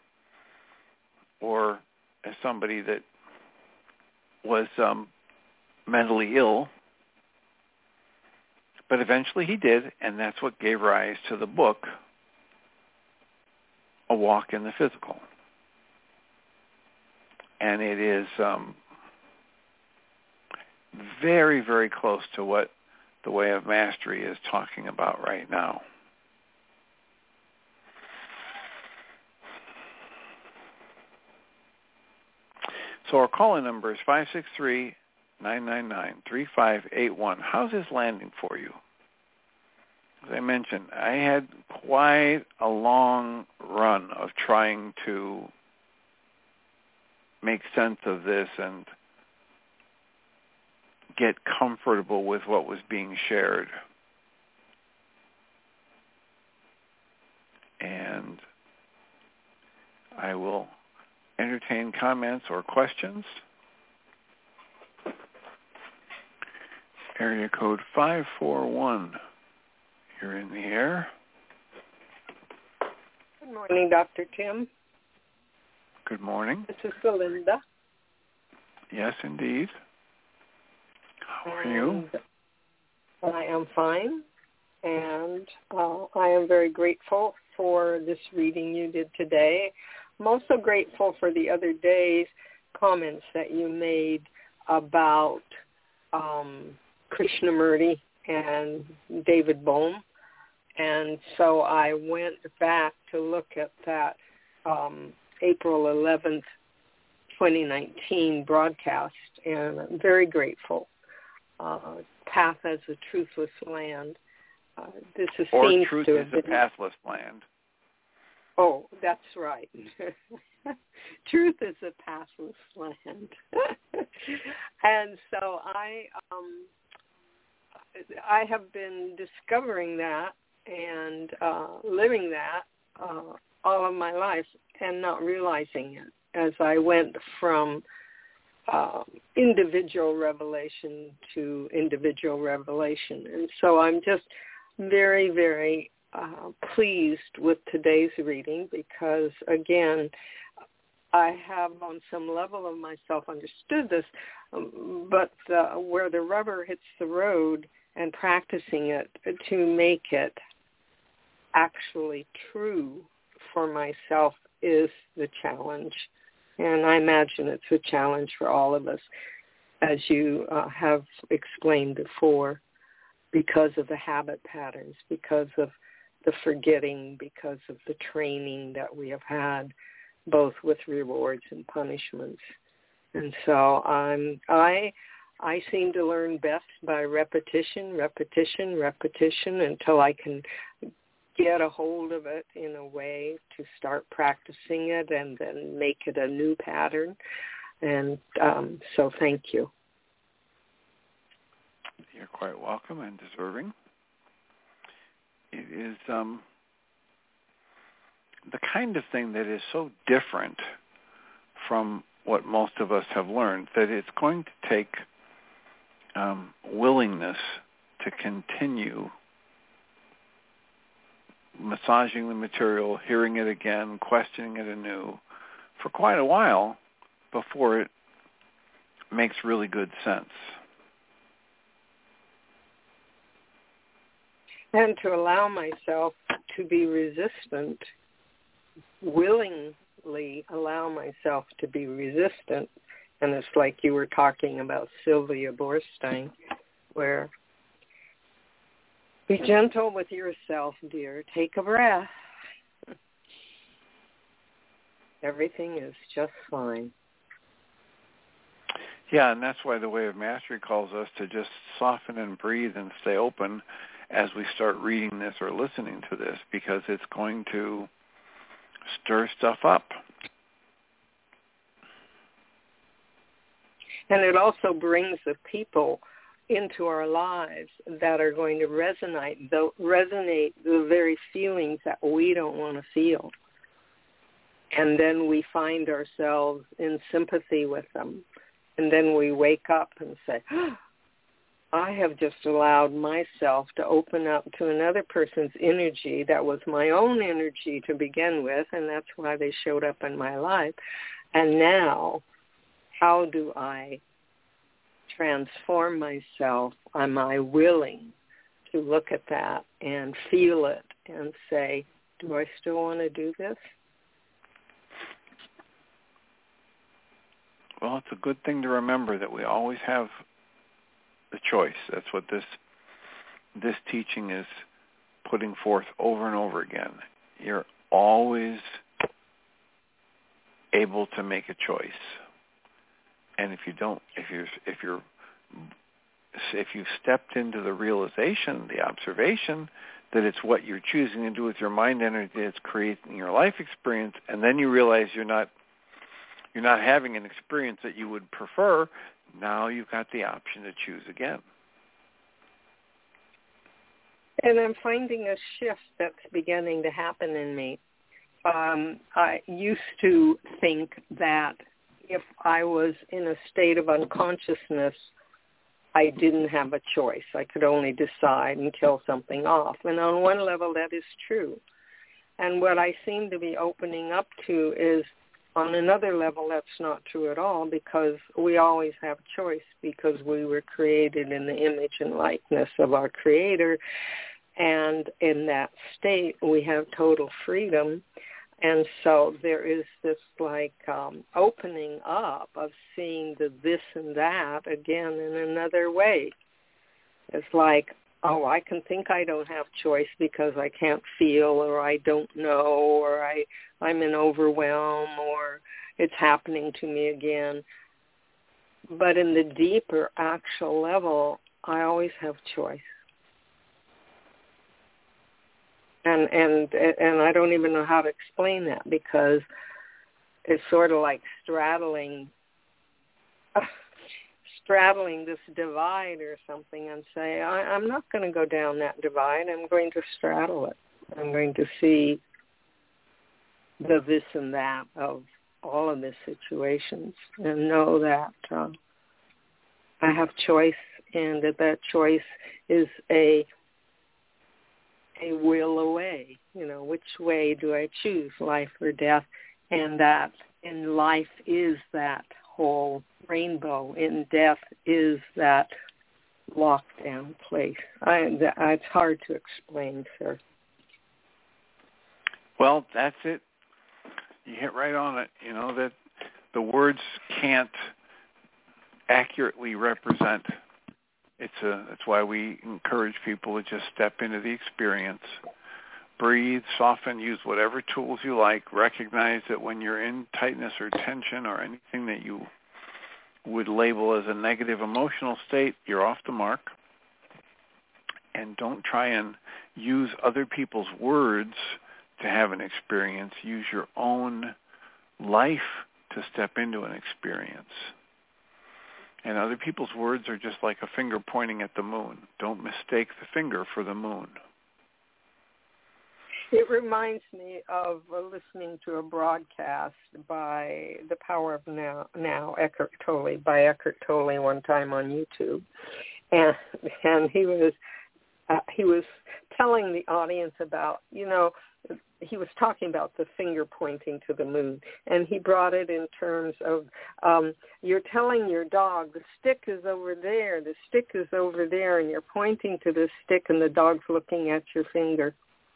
or as somebody that was mentally ill. But eventually he did, and that's what gave rise to the book, A Walk in the Physical. And it is very, very close to what the Way of Mastery is talking about right now. So our call-in number is 563-999-3581. How's this landing for you? As I mentioned, I had quite a long run of trying to make sense of this and get comfortable with what was being shared. And I will entertain comments or questions. Area code 541. You're in the air. Good morning, Dr. Tim. Good morning. This is Belinda. Yes, indeed. How are you? I am fine, and I am very grateful for this reading you did today. I'm also grateful for the other day's comments that you made about Krishnamurti and David Bohm. And so I went back to look at that April 11th, 2019 broadcast, and I'm very grateful. Path as a Truthless Land. This is or Truth is a Pathless Land. Oh, that's right. Truth is a pathless land. And so I have been discovering that and living that all of my life and not realizing it as I went from individual revelation to individual revelation. And so I'm just very, very pleased with today's reading because, again, I have on some level of myself understood this, but where the rubber hits the road and practicing it to make it actually true for myself is the challenge. And I imagine it's a challenge for all of us, as you have explained before, because of the habit patterns, because of the forgetting, because of the training that we have had, both with rewards and punishments. And so I seem to learn best by repetition until I can get a hold of it in a way to start practicing it and then make it a new pattern. And so thank you. You're quite welcome and deserving. It is the kind of thing that is so different from what most of us have learned that it's going to take willingness to continue massaging the material, hearing it again, questioning it anew for quite a while before it makes really good sense. And to allow myself to be resistant, willingly allow myself to be resistant. And it's like you were talking about Sylvia Boorstein, where be gentle with yourself, dear. Take a breath. Everything is just fine. Yeah, and that's why the Way of Mastery calls us to just soften and breathe and stay open as we start reading this or listening to this, because it's going to stir stuff up. And it also brings the people into our lives that are going to resonate the very feelings that we don't want to feel. And then we find ourselves in sympathy with them. And then we wake up and say, I have just allowed myself to open up to another person's energy that was my own energy to begin with, and that's why they showed up in my life. And now, how do I transform myself? Am I willing to look at that and feel it and say, do I still want to do this? Well, it's a good thing to remember that we always have the choice. That's what this teaching is putting forth over and over again. You're always able to make a choice. And if you've stepped into the realization, the observation that it's what you're choosing to do with your mind energy that's creating your life experience, and then you realize you're not having an experience that you would prefer, now you've got the option to choose again. And I'm finding a shift that's beginning to happen in me. I used to think that if I was in a state of unconsciousness, I didn't have a choice. I could only decide and kill something off. And on one level, that is true. And what I seem to be opening up to is, on another level, that's not true at all, because we always have choice, because we were created in the image and likeness of our Creator. And in that state, we have total freedom. And so there is this opening up of seeing the this and that again in another way. It's like, oh, I can think I don't have choice because I can't feel, or I don't know, or I'm in overwhelm, or it's happening to me again. But in the deeper actual level, I always have choice. And I don't even know how to explain that, because it's sort of like straddling this divide or something, and say, I'm not going to go down that divide. I'm going to straddle it. I'm going to see the this and that of all of the situations, and know that I have choice, and that choice is a will away. Which way do I choose, life or death? And that in life is that whole rainbow. In death is that lockdown place. It's hard to explain, sir. Well, that's it. You hit right on it. That the words can't accurately represent. That's why we encourage people to just step into the experience, breathe, soften, use whatever tools you like. Recognize that when you're in tightness or tension or anything that you would label as a negative emotional state, you're off the mark. And don't try and use other people's words to have an experience. Use your own life to step into an experience. And other people's words are just like a finger pointing at the moon. Don't mistake the finger for the moon. It reminds me of listening to a broadcast by The Power of Now, Eckhart Tolle, by Eckhart Tolle one time on YouTube. And he was telling the audience about, he was talking about the finger pointing to the moon, and he brought it in terms of you're telling your dog, the stick is over there, and you're pointing to the stick, and the dog's looking at your finger.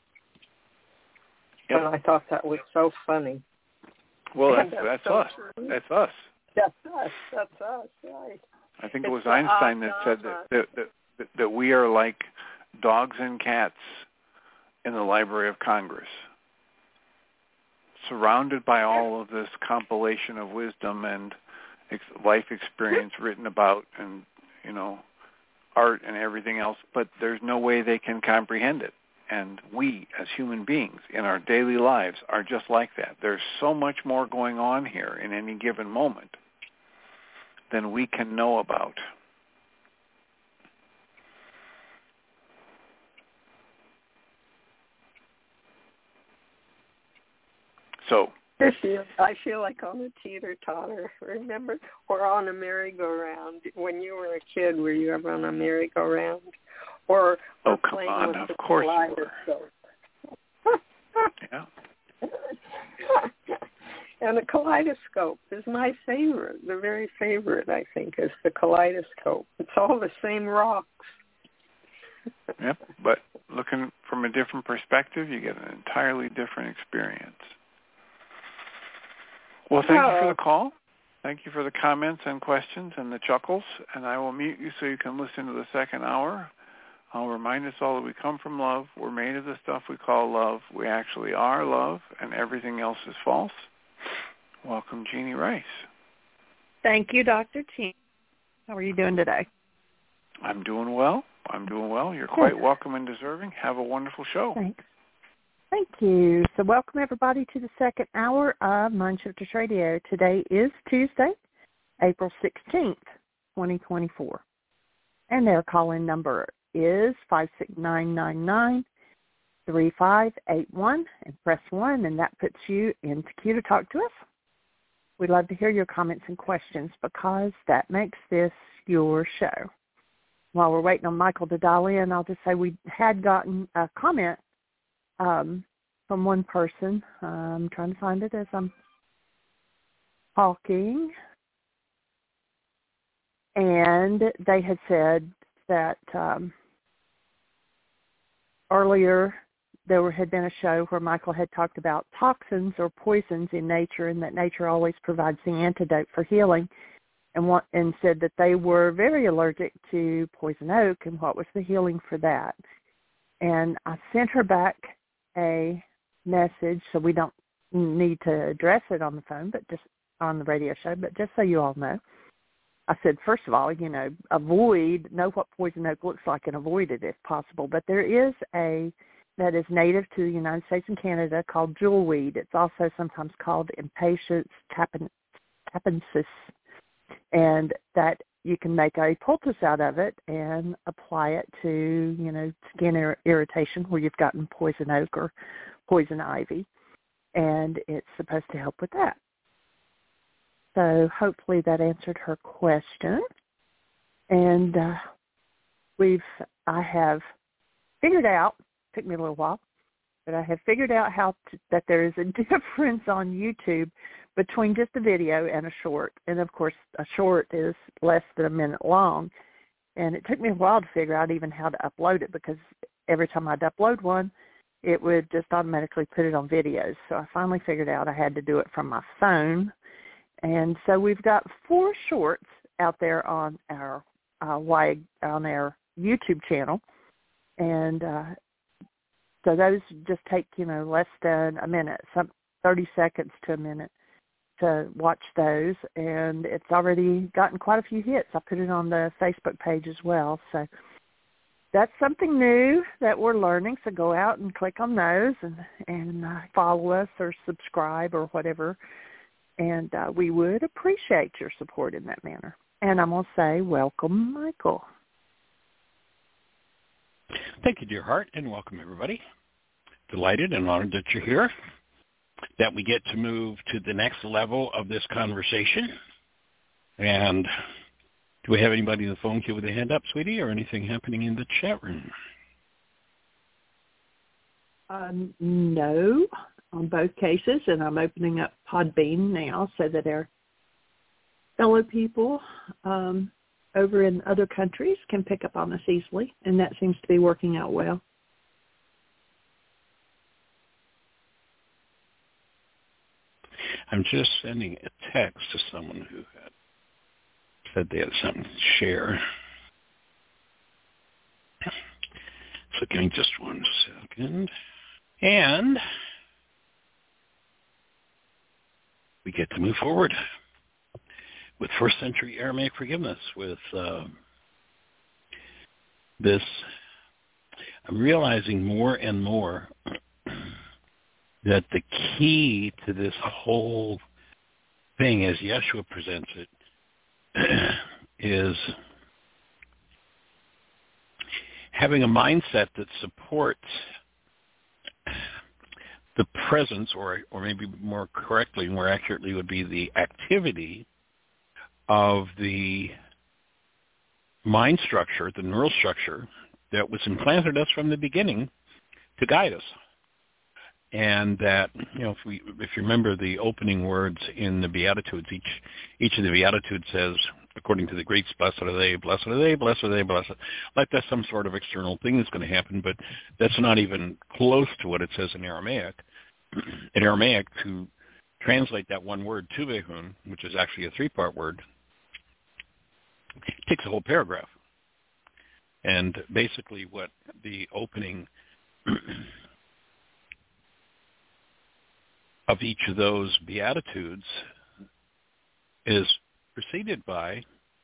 Yep. And I thought that was so funny. Well, that's so us. True. That's us. That's us, right. I think it was Einstein that said that we are like dogs and cats in the Library of Congress, surrounded by all of this compilation of wisdom and life experience written about, and art and everything else, but there's no way they can comprehend it. And we, as human beings, in our daily lives, are just like that. There's so much more going on here in any given moment than we can know about. So I feel like on a teeter-totter, remember? Or on a merry-go-round. When you were a kid, were you ever on a merry-go-round? Or come on, of course you were. Yeah. And the kaleidoscope is my favorite. The very favorite, I think, is the kaleidoscope. It's all the same rocks. Yep, but looking from a different perspective, you get an entirely different experience. Well, thank you for the call. Thank you for the comments and questions and the chuckles. And I will mute you so you can listen to the second hour. I'll remind us all that we come from love. We're made of the stuff we call love. We actually are love, and everything else is false. Welcome, Jeanie Ryce. Thank you, Dr. T. How are you doing today? I'm doing well. You're quite welcome and deserving. Have a wonderful show. Thanks. Thank you. So welcome, everybody, to the second hour of Mindshifters Radio. Today is Tuesday, April 16th, 2024. And their call-in number is 56999-3581, and press 1, and that puts you into queue to talk to us. We'd love to hear your comments and questions because that makes this your show. While we're waiting on Michael to dial in, I'll just say we had gotten a comment from one person. I'm trying to find it as I'm talking. And they had said that earlier there had been a show where Michael had talked about toxins or poisons in nature, and that nature always provides the antidote for healing, and said that they were very allergic to poison oak, and what was the healing for that. And I sent her back a message, so we don't need to address it on the phone, but just on the radio show, but just so you all know. I said, first of all, know what poison oak looks like and avoid it if possible. But there is a that is native to the United States and Canada called jewelweed. It's also sometimes called Impatiens tapensis, and that you can make a poultice out of it and apply it to, skin irritation where you've gotten poison oak or poison ivy, and it's supposed to help with that. So hopefully that answered her question. And I have figured out, took me a little while, but I have figured out that there is a difference on YouTube between just a video and a short. And, of course, a short is less than a minute long. And it took me a while to figure out even how to upload it, because every time I'd upload one, it would just automatically put it on videos. So I finally figured out I had to do it from my phone. And so we've got 4 shorts out there on our YouTube channel. And so those just take, less than a minute, 30 seconds to a minute to watch those. And it's already gotten quite a few hits. I put it on the Facebook page as well. So that's something new that we're learning. So go out and click on those and follow us or subscribe or whatever. And we would appreciate your support in that manner. And I'm going to say, welcome, Michael. Thank you, dear heart, and welcome, everybody. Delighted and honored that you're here, that we get to move to the next level of this conversation. And do we have anybody in the phone queue with a hand up, sweetie, or anything happening in the chat room? No, on both cases, and I'm opening up Podbean now so that our fellow people over in other countries can pick up on us easily, and that seems to be working out well. I'm just sending a text to someone who had said they had something to share. So give me just 1 second. And we get to move forward with first century Aramaic forgiveness with this. I'm realizing more and more that the key to this whole thing, as Yeshua presents it, is having a mindset that supports the presence, or maybe more correctly, more accurately would be the activity of the mind structure, the neural structure that was implanted us from the beginning to guide us. And that, if you remember the opening words in the Beatitudes, each of the Beatitudes says, according to the Greeks, blessed are they, blessed are they, blessed are they, blessed. Like that's some sort of external thing that's going to happen, but that's not even close to what it says in Aramaic. In Aramaic, to translate that one word, tuvehun, which is actually a 3-part word, it takes a whole paragraph. And basically what the opening of each of those Beatitudes is preceded by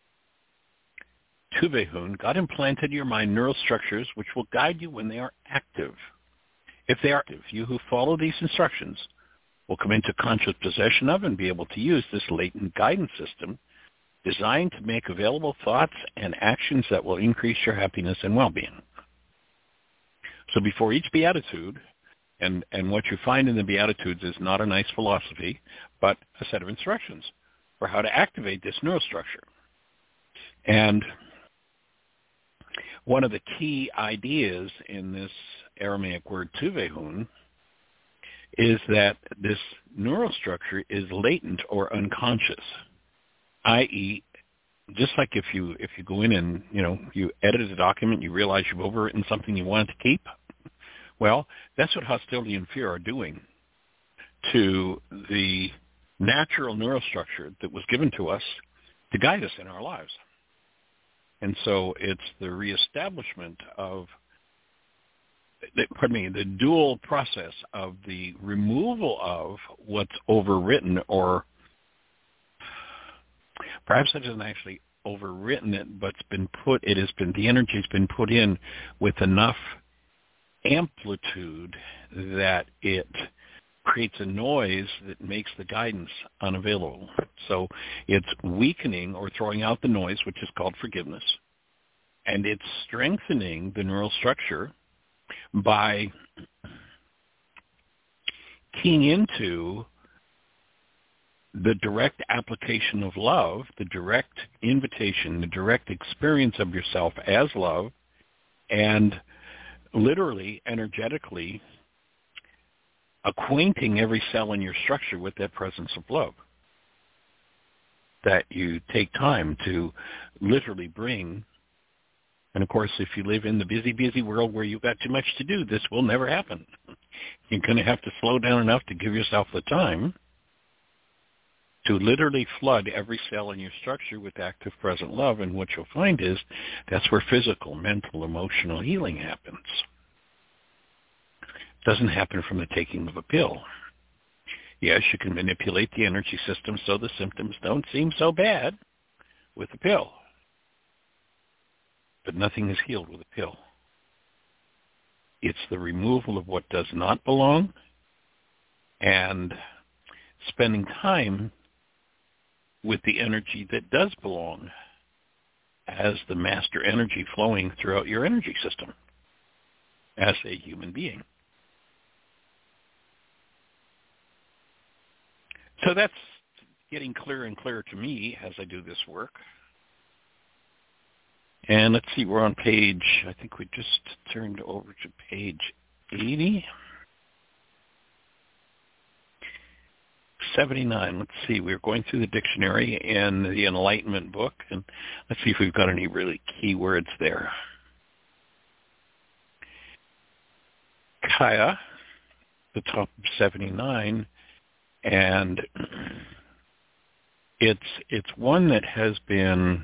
tuvehun. God implanted in your mind neural structures which will guide you when they are active. If they are active, you who follow these instructions will come into conscious possession of and be able to use this latent guidance system designed to make available thoughts and actions that will increase your happiness and well-being. So before each Beatitude, and what you find in the Beatitudes is not a nice philosophy, but a set of instructions for how to activate this neural structure. And one of the key ideas in this Aramaic word tuvehun is that this neural structure is latent or unconscious, i.e., just like if you go in and, you edit a document, you realize you've overwritten something you wanted to keep. Well, that's what hostility and fear are doing to the natural neural structure that was given to us to guide us in our lives. And so it's the reestablishment of, the dual process of the removal of what's overwritten, or perhaps it isn't actually overwritten it, but the energy's been put in with enough amplitude that it creates a noise that makes the guidance unavailable. So it's weakening or throwing out the noise, which is called forgiveness, and it's strengthening the neural structure by keying into the direct application of love, the direct invitation, the direct experience of yourself as love, and literally, energetically, acquainting every cell in your structure with that presence of love. That you take time to literally bring. And of course, if you live in the busy, busy world where you've got too much to do, this will never happen. You're going to have to slow down enough to give yourself the time to literally flood every cell in your structure with active present love. And what you'll find is that's where physical, mental, emotional healing happens. It doesn't happen from the taking of a pill. Yes, you can manipulate the energy system so the symptoms don't seem so bad with a pill. But nothing is healed with a pill. It's the removal of what does not belong and spending time with the energy that does belong as the master energy flowing throughout your energy system as a human being. So that's getting clearer and clearer to me as I do this work. And let's see, we're on page, I think we just turned over to page 80. 79, let's see, we're going through the dictionary in the Enlightenment book, and let's see if we've got any really key words there. Kaya, the top of 79, and it's one that has been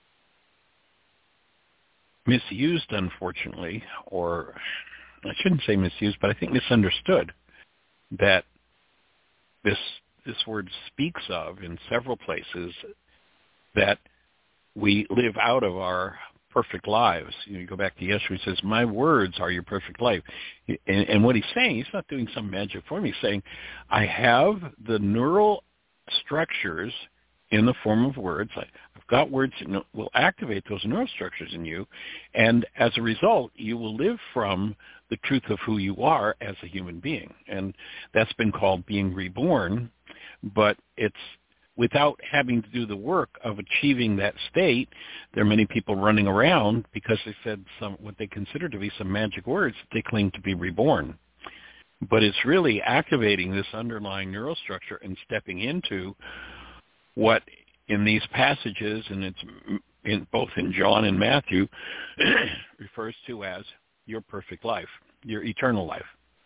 misused, unfortunately, or I shouldn't say misused, but I think misunderstood, that this word speaks of in several places that we live out of our perfect lives. You go back to Yeshua, he says, my words are your perfect life. And what he's saying, he's not doing some magic for me. He's saying, I have the neural structures in the form of words. I've got words that will activate those neural structures in you. And as a result, you will live from the truth of who you are as a human being. And that's been called being reborn. But it's without having to do the work of achieving that state. There are many people running around because they said what they consider to be some magic words that they claim to be reborn. But it's really activating this underlying neural structure and stepping into what in these passages, and it's in both in John and Matthew, refers to as your perfect life, your eternal life,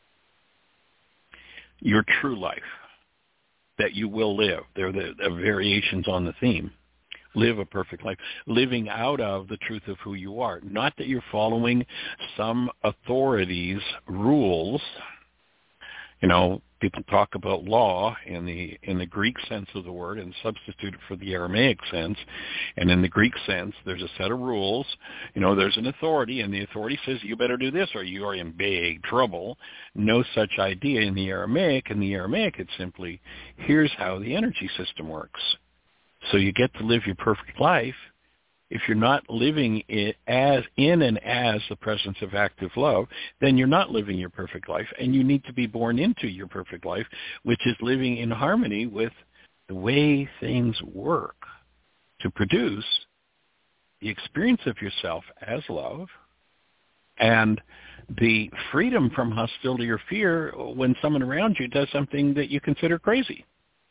your true life that you will live. They're the variations on the theme. Live a perfect life, living out of the truth of who you are. Not that you're following some authority's rules. You know, people talk about law in the Greek sense of the word and substitute it for the Aramaic sense. And in the Greek sense, there's a set of rules. You know, there's an authority, and the authority says you better do this or you are in big trouble. No such idea in the Aramaic. In the Aramaic, it's simply, here's how the energy system works. So you get to live your perfect life. If you're not living it as in and as the presence of active love, then you're not living your perfect life, and you need to be born into your perfect life, which is living in harmony with the way things work to produce the experience of yourself as love and the freedom from hostility or fear when someone around you does something that you consider crazy.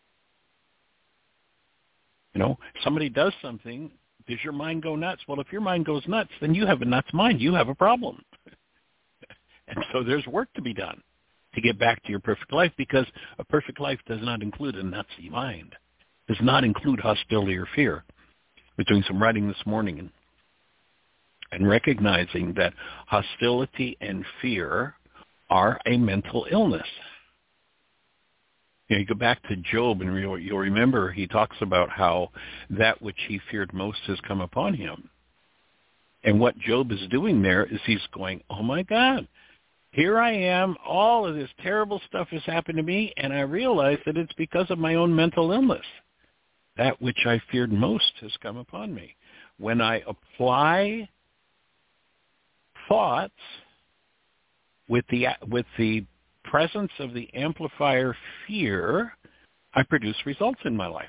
You know, somebody does something. Does your mind go nuts? Well, if your mind goes nuts, then you have a nuts mind. You have a problem. And so there's work to be done to get back to your perfect life, because a perfect life does not include a nutsy mind. Does not include hostility or fear. We're doing some writing this morning and recognizing that hostility and fear are a mental illness. You know, you go back to Job, and you'll remember he talks about how that which he feared most has come upon him. And what Job is doing there is he's going, oh, my God, Here I am, all of this terrible stuff has happened to me, and I realize that it's because of my own mental illness. That which I feared most has come upon me. When I apply thoughts with the presence of the amplifier fear, I produce results in my life.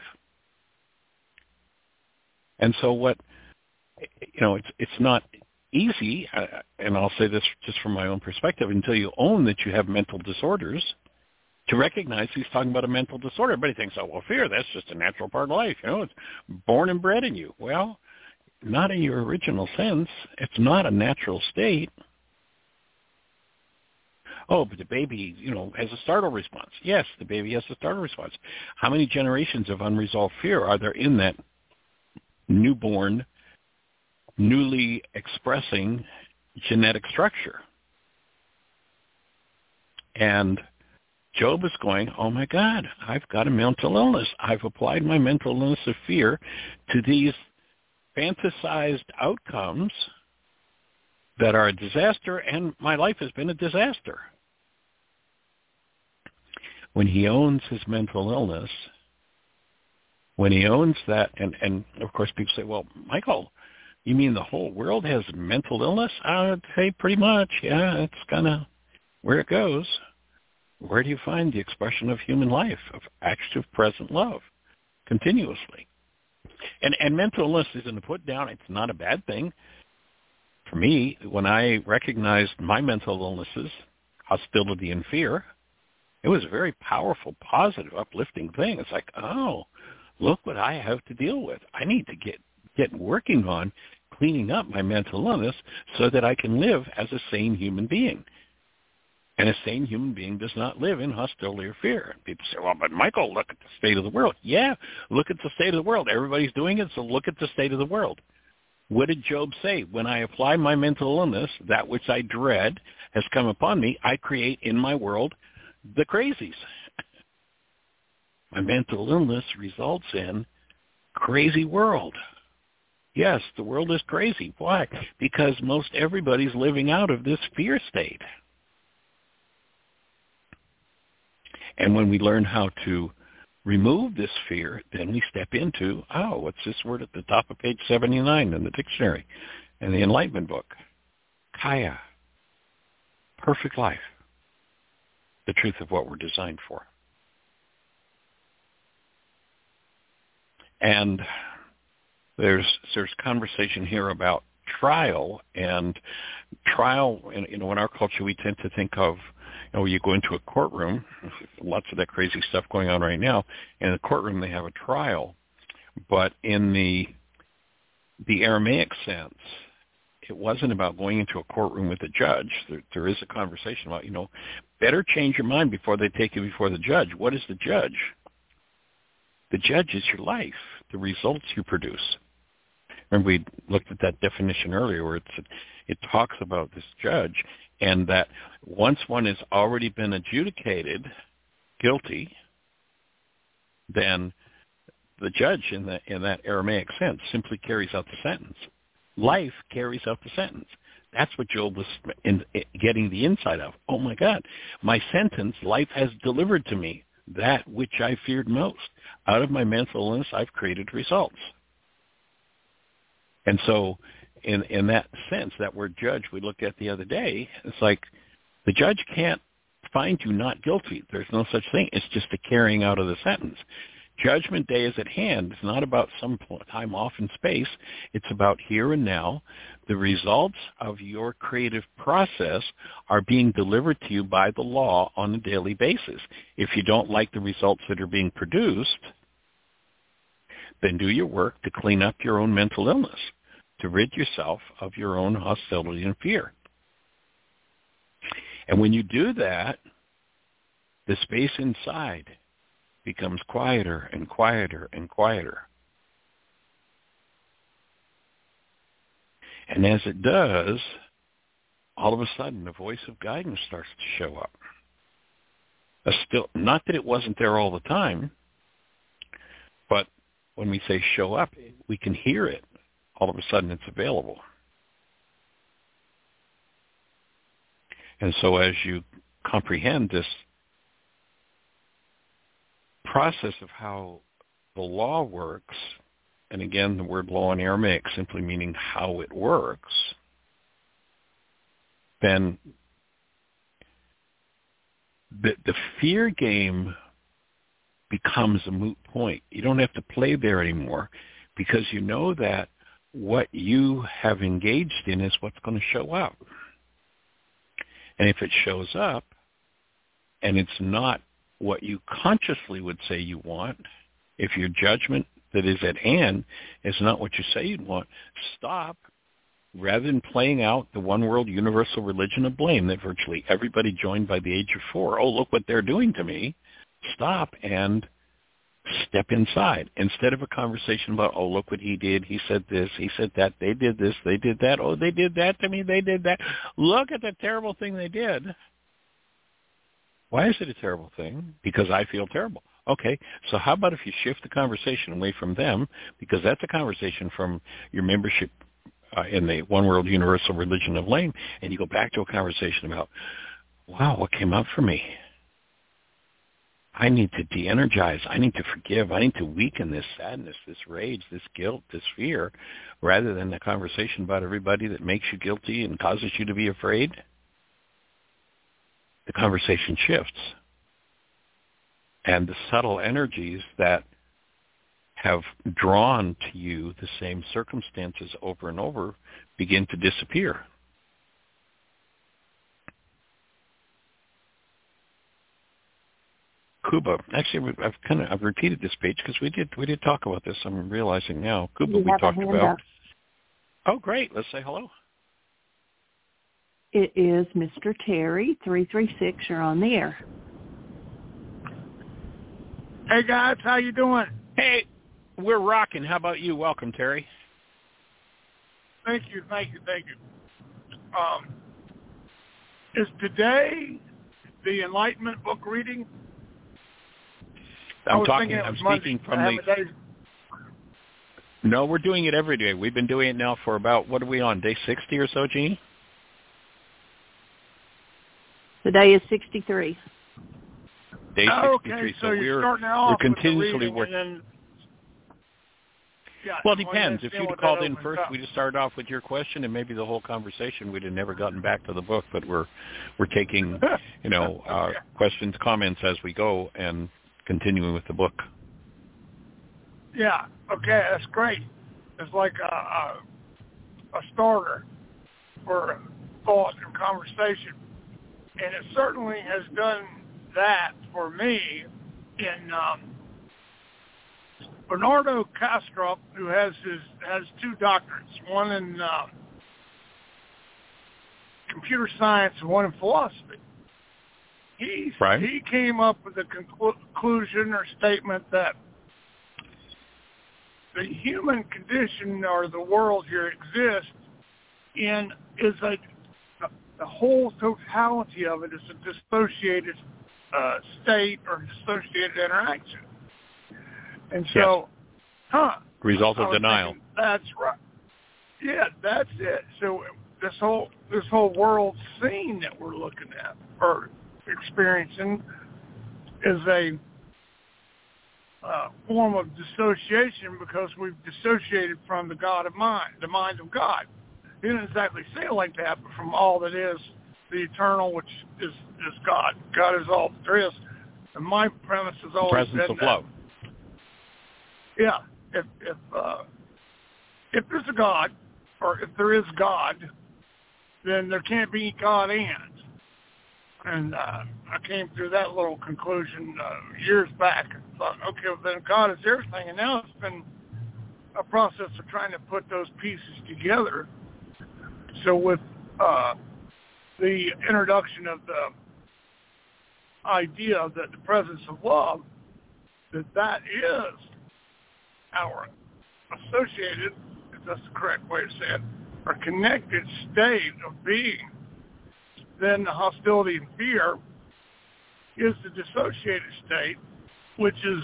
And so it's not easy, and I'll say this just from my own perspective, until you own that you have mental disorders, to recognize he's talking about a mental disorder. Everybody thinks, oh, well, fear, that's just a natural part of life. It's born and bred in you. Well, not in your original sense. It's not a natural state. Oh, but the baby, has a startle response. Yes, the baby has a startle response. How many generations of unresolved fear are there in that newborn, newly expressing genetic structure? And Job is going, oh my God, I've got a mental illness. I've applied my mental illness of fear to these fantasized outcomes that are a disaster, and my life has been a disaster. When he owns his mental illness, when he owns that, and of course people say, well, Michael, you mean the whole world has mental illness? I would say pretty much, yeah, it's kind of where it goes. Where do you find the expression of human life, of active present love, continuously? And mental illness isn't a put down. It's not a bad thing. For me, when I recognized my mental illnesses, hostility and fear, it was a very powerful, positive, uplifting thing. It's like, oh, look what I have to deal with. I need to get working on cleaning up my mental illness so that I can live as a sane human being. And a sane human being does not live in hostility or fear. And people say, well, but Michael, look at the state of the world. Yeah, look at the state of the world. Everybody's doing it, so look at the state of the world. What did Job say? When I apply my mental illness, that which I dread has come upon me, I create in my world the crazies. My mental illness results in crazy world. Yes, the world is crazy. Why? Because most everybody's living out of this fear state. And when we learn how to remove this fear, then we step into, what's this word at the top of page 79 in the dictionary in the Enlightenment book? Kaya, perfect life, the truth of what we're designed for. And there's conversation here about trial, and in our culture we tend to think of, you go into a courtroom, lots of that crazy stuff going on right now. In the courtroom, they have a trial. But in the Aramaic sense, it wasn't about going into a courtroom with a judge. There is a conversation about, better change your mind before they take you before the judge. What is the judge? The judge is your life, the results you produce. Remember, we looked at that definition earlier where it talks about this judge, and that once one has already been adjudicated guilty, then the judge in that Aramaic sense simply carries out the sentence. Life carries out the sentence. That's what Job was getting the insight of. Oh my God, my sentence, life has delivered to me that which I feared most. Out of my mental illness, I've created results. And so in that sense, that word judge we looked at the other day, it's like the judge can't find you not guilty. There's no such thing. It's just the carrying out of the sentence. Judgment day is at hand. It's not about some time off in space. It's about here and now. The results of your creative process are being delivered to you by the law on a daily basis. If you don't like the results that are being produced, then do your work to clean up your own mental illness, to rid yourself of your own hostility and fear. And when you do that, the space inside becomes quieter and quieter and quieter. And as it does, all of a sudden the voice of guidance starts to show up. Not that it wasn't there all the time, but when we say show up, we can hear it. All of a sudden it's available. And so as you comprehend this process of how the law works, and again, the word law in Aramaic simply meaning how it works, then the fear game becomes a moot point. You don't have to play there anymore because you know that what you have engaged in is what's going to show up. And if it shows up and it's not what you consciously would say you want, if your judgment that is at hand is not what you say you'd want, stop. Rather than playing out the one world universal religion of blame that virtually everybody joined by the age of 4, oh, look what they're doing to me, stop and step inside. Instead of a conversation about, oh, look what he did, he said this, he said that, they did this, they did that, oh, they did that to me, they did that. Look at the terrible thing they did. Why is it a terrible thing? Because I feel terrible. Okay, so how about if you shift the conversation away from them, because that's a conversation from your membership in the one world universal religion of blame, and you go back to a conversation about, wow, what came up for me? I need to de-energize. I need to forgive. I need to weaken this sadness, this rage, this guilt, this fear, rather than a conversation about everybody that makes you guilty and causes you to be afraid. The conversation shifts. And the subtle energies that have drawn to you the same circumstances over and over begin to disappear. Kuba, actually, I've repeated this page because we did talk about this. I'm realizing now. Kuba, we talked about. Up. Oh, great! Let's say hello. It is Mr. Terry 336. You're on the air. Hey guys, how you doing? Hey, we're rocking. How about you? Welcome, Terry. Thank you. Is today the Enlightenment book reading? I'm speaking from the... No, we're doing it every day. We've been doing it now for about, what are we on, day 60 or so, Jeannie? Today is 63. Day 63. Okay, so we're continuously working. Then, yeah, well, it depends. If you'd called in first, we just started off with your question, and maybe the whole conversation we'd have never gotten back to the book. But we're taking, questions, comments as we go, and continuing with the book. Yeah. Okay, that's great. It's like a starter for thought and conversation, and it certainly has done that for me in Bernardo Kastrup, who has two doctorates, one in computer science and one in philosophy. He came up with a conclusion or statement that the human condition or the world here exists in is the whole totality of it is a dissociated state or dissociated interaction. And so, result of denial. Thinking, that's right. Yeah, that's it. So this whole world scene that we're looking at or experiencing is a form of dissociation because we've dissociated from the God of mind, the mind of God. He didn't exactly say it like that, but from all that is the eternal, which is God. God is all that there is. And my premise has always been presence of love. Yeah, if there's a God, or if there is God, then there can't be God and I came through that little conclusion years back and thought, okay, well, then God is everything, and now it's been a process of trying to put those pieces together. So with the introduction of the idea that the presence of love, that is our associated, if that's the correct way to say it, or connected state of being, then the hostility and fear is the dissociated state, which is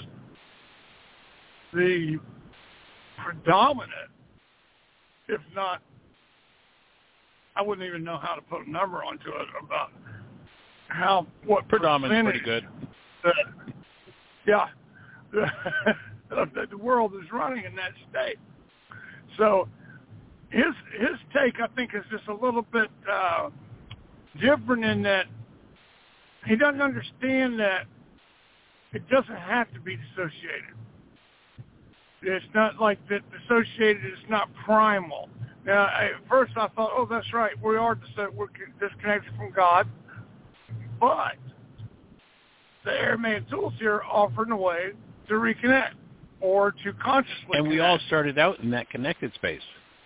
the predominant, if not I wouldn't even know how to put a number onto it about what predominant's percentage pretty good. The world is running in that state. So his take, I think, is just a little bit different in that he doesn't understand that it doesn't have to be dissociated. It's not like that dissociated is not primal. Now, at first I thought, oh, that's right, we're disconnected from God, but the Aramaic tools here offer a way to reconnect or to consciously And we connect. all started out in that connected space.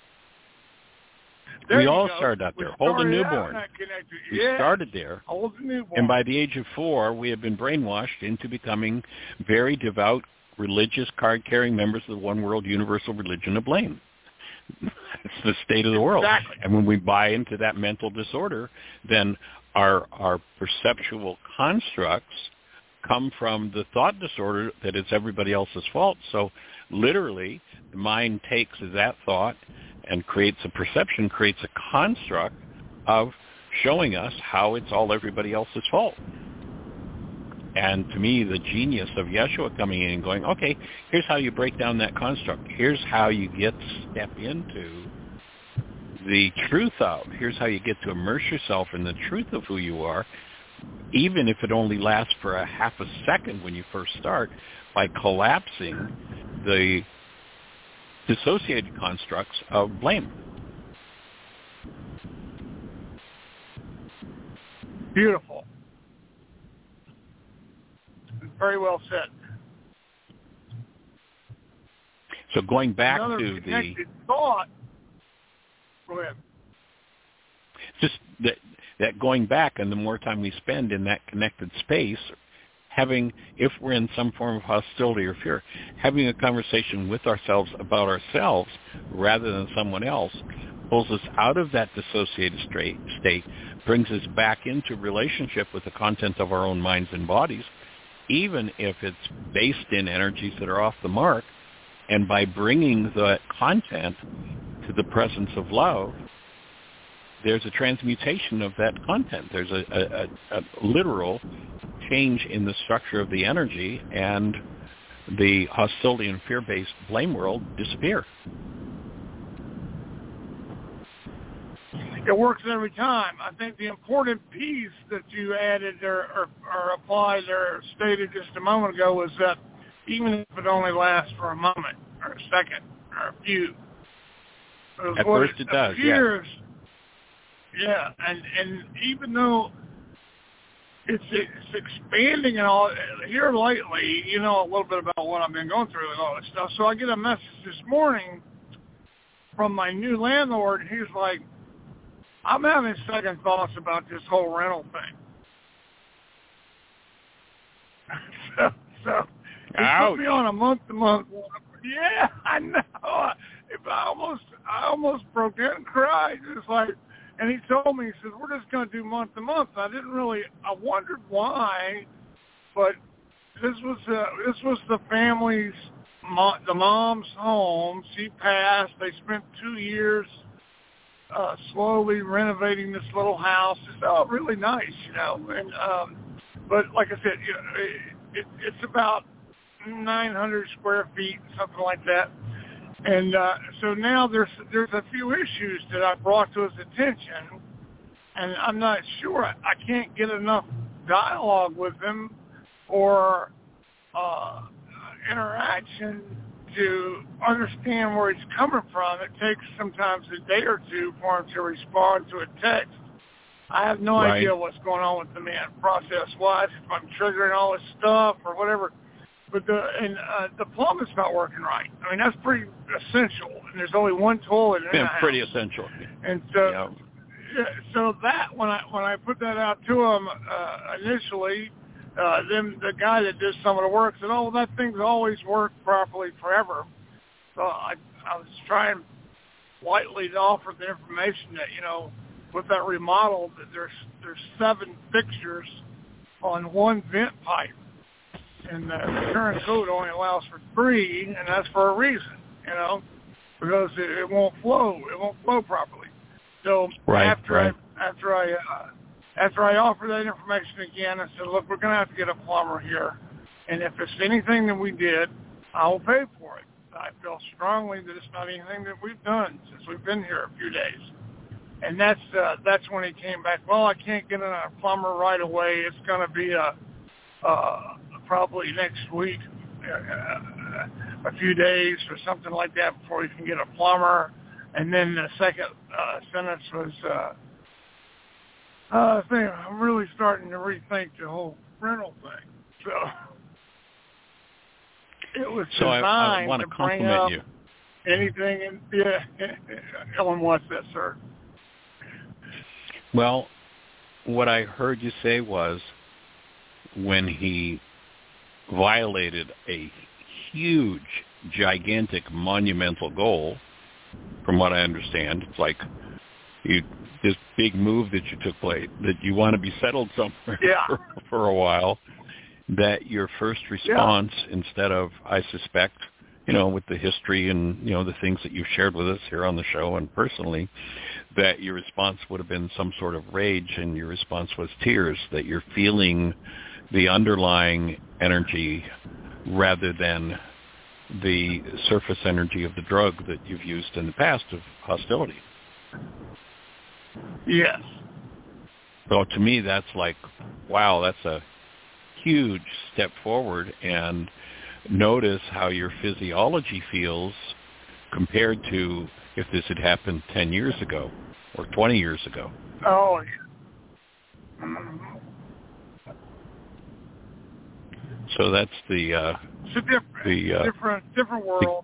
We all started out there. Hold a newborn. We started there. Hold the newborn. And by the age of 4, we had been brainwashed into becoming very devout, religious, card-carrying members of the one world universal religion of blame. It's the state of the world. Exactly. And when we buy into that mental disorder, then our perceptual constructs come from the thought disorder that it's everybody else's fault. So literally, the mind takes that thought and creates a perception, creates a construct of showing us how it's all everybody else's fault. And to me, the genius of Yeshua coming in and going, okay, here's how you break down that construct. Here's how you get to step into the truth of. Here's how you get to immerse yourself in the truth of who you are, even if it only lasts for a half a second when you first start, by collapsing the dissociated constructs of blame. Beautiful. Very well said. So going back Another to the thought. Go ahead. Just that going back, and the more time we spend in that connected space, having, if we're in some form of hostility or fear, having a conversation with ourselves about ourselves rather than someone else pulls us out of that dissociated state, brings us back into relationship with the content of our own minds and bodies, even if it's based in energies that are off the mark. And by bringing the content to the presence of love, there's a transmutation of that content. There's a literal change in the structure of the energy, and the hostility and fear-based blame world disappear. It works every time. I think the important piece that you added or applied or stated just a moment ago was that even if it only lasts for a moment or a second or a few. At first it does, appears, yeah. And even though it's expanding and all, here lately, you know a little bit about what I've been going through and all that stuff. So I get a message this morning from my new landlord, and he's like, I'm having second thoughts about this whole rental thing. So he put me on a month-to-month. Yeah, I know. I almost broke down and cried. It's like, and he told me, he says, we're just going to do month-to-month. I wondered why, but this was the family's, the mom's home. She passed. They spent 2 years slowly renovating this little house. It's all really nice, you know. And but like I said, you know, it's about 900 square feet, something like that. And so now there's a few issues that I brought to his attention, and I'm not sure. I can't get enough dialogue with him or interaction to understand where he's coming from. It takes sometimes a day or two for him to respond to a text. I have no idea what's going on with the man process-wise, if I'm triggering all this stuff or whatever. But the plumbing's not working right. I mean, that's pretty essential. And there's only one toilet in the house. Pretty essential. And so, so that when I put that out to him initially, then the guy that did some of the work said, "Oh, well, that thing's always worked properly forever." So I was trying lightly to offer the information that, you know, with that remodel, that there's 7 fixtures on one vent pipe. And the current code only allows for 3, and that's for a reason, you know, because it won't flow. It won't flow properly. So right. after I offered that information again, I said, look, we're going to have to get a plumber here. And if it's anything that we did, I will pay for it. I feel strongly that it's not anything that we've done since we've been here a few days. And that's when he came back, well, I can't get a plumber right away. It's going to be probably next week, a few days or something like that before you can get a plumber. And then the second sentence was, I think I'm really starting to rethink the whole rental thing. So it was designed I want to bring up you. Anything. Ellen, what's that, sir? Well, what I heard you say was when he violated a huge, gigantic, monumental goal, from what I understand, it's like this big move that you took place, that you want to be settled somewhere for a while, that your first response, instead of, I suspect, with the history and, the things that you've shared with us here on the show and personally, that your response would have been some sort of rage, and your response was tears, that you're feeling the underlying energy rather than the surface energy of the drug that you've used in the past of hostility. Yes. So to me, that's like, wow, that's a huge step forward, and notice how your physiology feels compared to if this had happened 10 years ago or 20 years ago. Oh, yeah. Mm-hmm. So that's the it's a different world.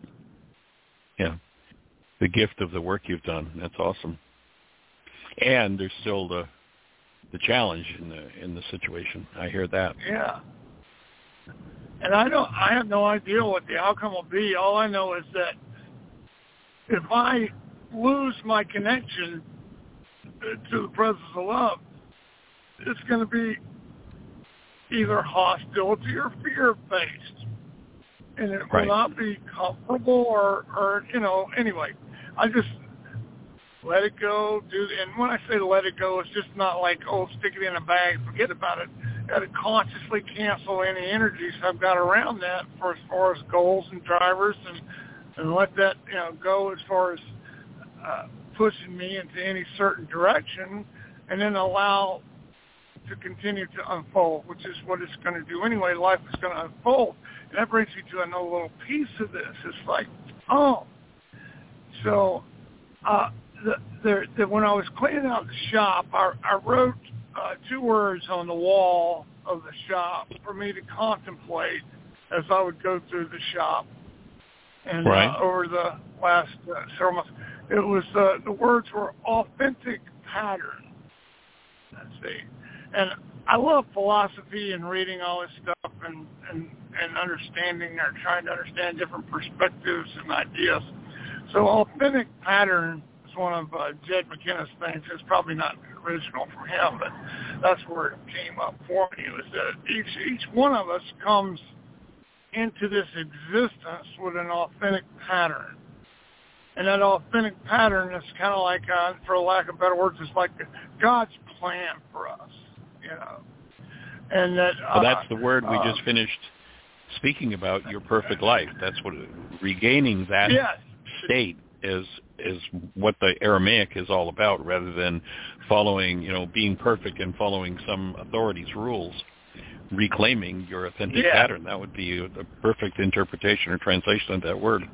The gift of the work you've done. That's awesome. And there's still the challenge in the situation. I hear that. Yeah. And I have no idea what the outcome will be. All I know is that if I lose my connection to the presence of love, it's going to be either hostility or fear-based. And it will not be comfortable or anyway. I just let it go. And when I say let it go, it's just not like, stick it in a bag, forget about it. Got to consciously cancel any energies I've got around that for as far as goals and drivers, and let that go as far as pushing me into any certain direction, and then allow to continue to unfold, which is what it's going to do anyway. Life is going to unfold. And that brings me to another little piece of this. It's like, so when I was cleaning out the shop, I wrote 2 words on the wall of the shop for me to contemplate as I would go through the shop. And over the last several months, it was the words were authentic pattern. Let's see. And I love philosophy and reading all this stuff and understanding or trying to understand different perspectives and ideas. So authentic pattern is one of Jed McKenna's things. It's probably not original from him, but that's where it came up for me, was that each one of us comes into this existence with an authentic pattern. And that authentic pattern is kind of like, for lack of better words, it's like God's plan for us, And that well, that's the word we just finished speaking about, your perfect life. That's what regaining that state is what the Aramaic is all about, rather than following, being perfect and following some authority's rules. Reclaiming your authentic pattern, that would be the perfect interpretation or translation of that word.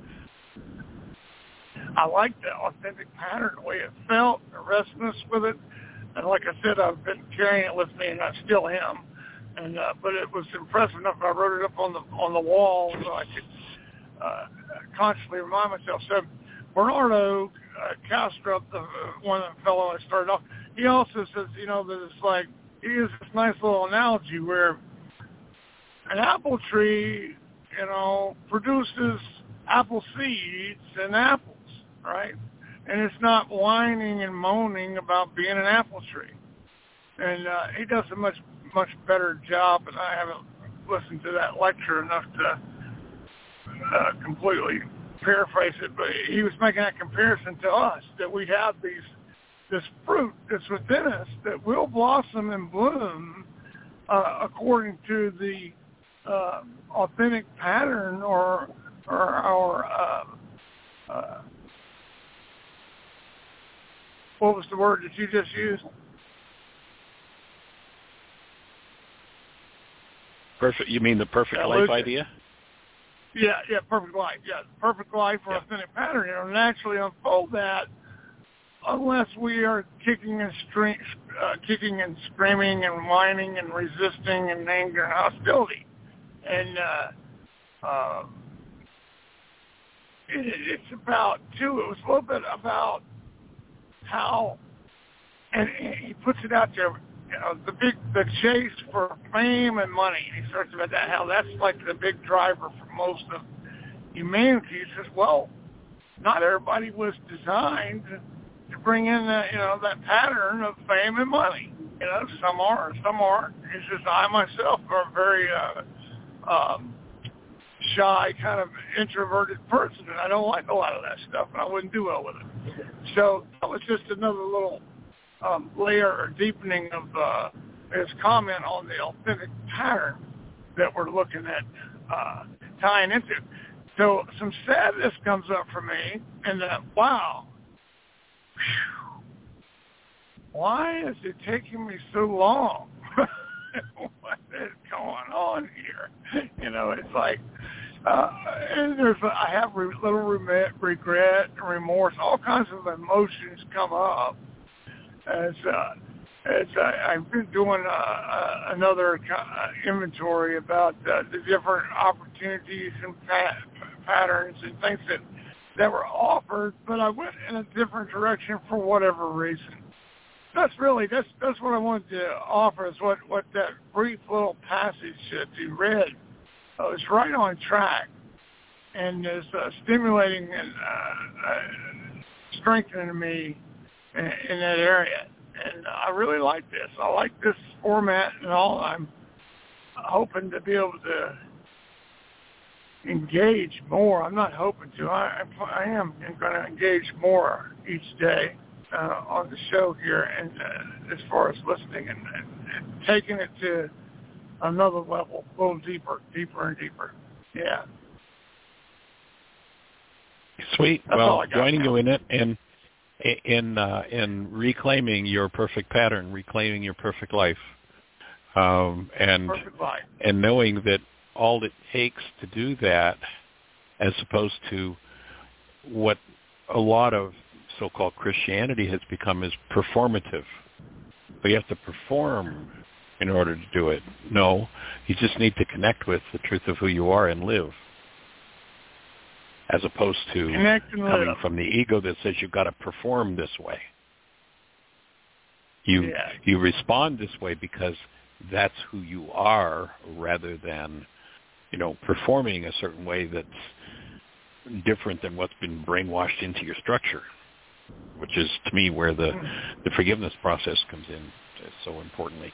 I like the authentic pattern, the way it felt, the restlessness with it. And like I said, I've been carrying it with me, and I still am. And but it was impressive enough. I wrote it up on the wall so I could consciously remind myself. So Bernardo Kastrup, the fellow I started off, he also says, that it's like, he uses this nice little analogy where an apple tree, produces apple seeds and apples, right? And it's not whining and moaning about being an apple tree. And he does a much better job, and I haven't listened to that lecture enough to completely paraphrase it, but he was making that comparison to us, that we have this this fruit that's within us that will blossom and bloom according to the authentic pattern or our what was the word that you just used? Perfect. You mean the perfect life idea? Yeah, perfect life. Yeah, perfect life or authentic pattern. It'll naturally unfold that unless we are kicking and screaming and whining and resisting and anger and hostility. And it's about, too, it was a little bit about how, and he puts it out there, you know, the chase for fame and money. And he starts about that, how that's like the big driver for most of humanity. He says, well, not everybody was designed to bring in that, you know, that pattern of fame and money. You know, some are, some aren't. He says, I myself are a very shy, kind of introverted person, and I don't like a lot of that stuff, and I wouldn't do well with it. So that was just another little layer or deepening of his comment on the authentic pattern that we're looking at tying into. So some sadness comes up for me, and that, wow, why is it taking me so long? What is going on here? You know, it's like, and I have little regret, remorse, all kinds of emotions come up as I've been doing another inventory about the different opportunities and patterns and things that were offered, but I went in a different direction for whatever reason. That's what I wanted to offer, is what that brief little passage that you read was right on track and is stimulating and strengthening me in that area. And I really like this. I like this format and all. I'm hoping to be able to engage more. I'm not hoping to. I am going to engage more each day on the show here, and as far as listening and taking it to another level, a little deeper and deeper. Yeah. Sweet. That's well, joining you in it and in reclaiming your perfect pattern, reclaiming your perfect life, and perfect life. And knowing that all it takes to do that, as opposed to what a lot of so-called Christianity has become, is performative. So you have to perform in order to do it. No, you just need to connect with the truth of who you are and live, as opposed to coming from the ego that says you've got to perform this way. You respond this way because that's who you are, rather than, you know, performing a certain way that's different than what's been brainwashed into your structure, which is, to me, where the forgiveness process comes in so importantly.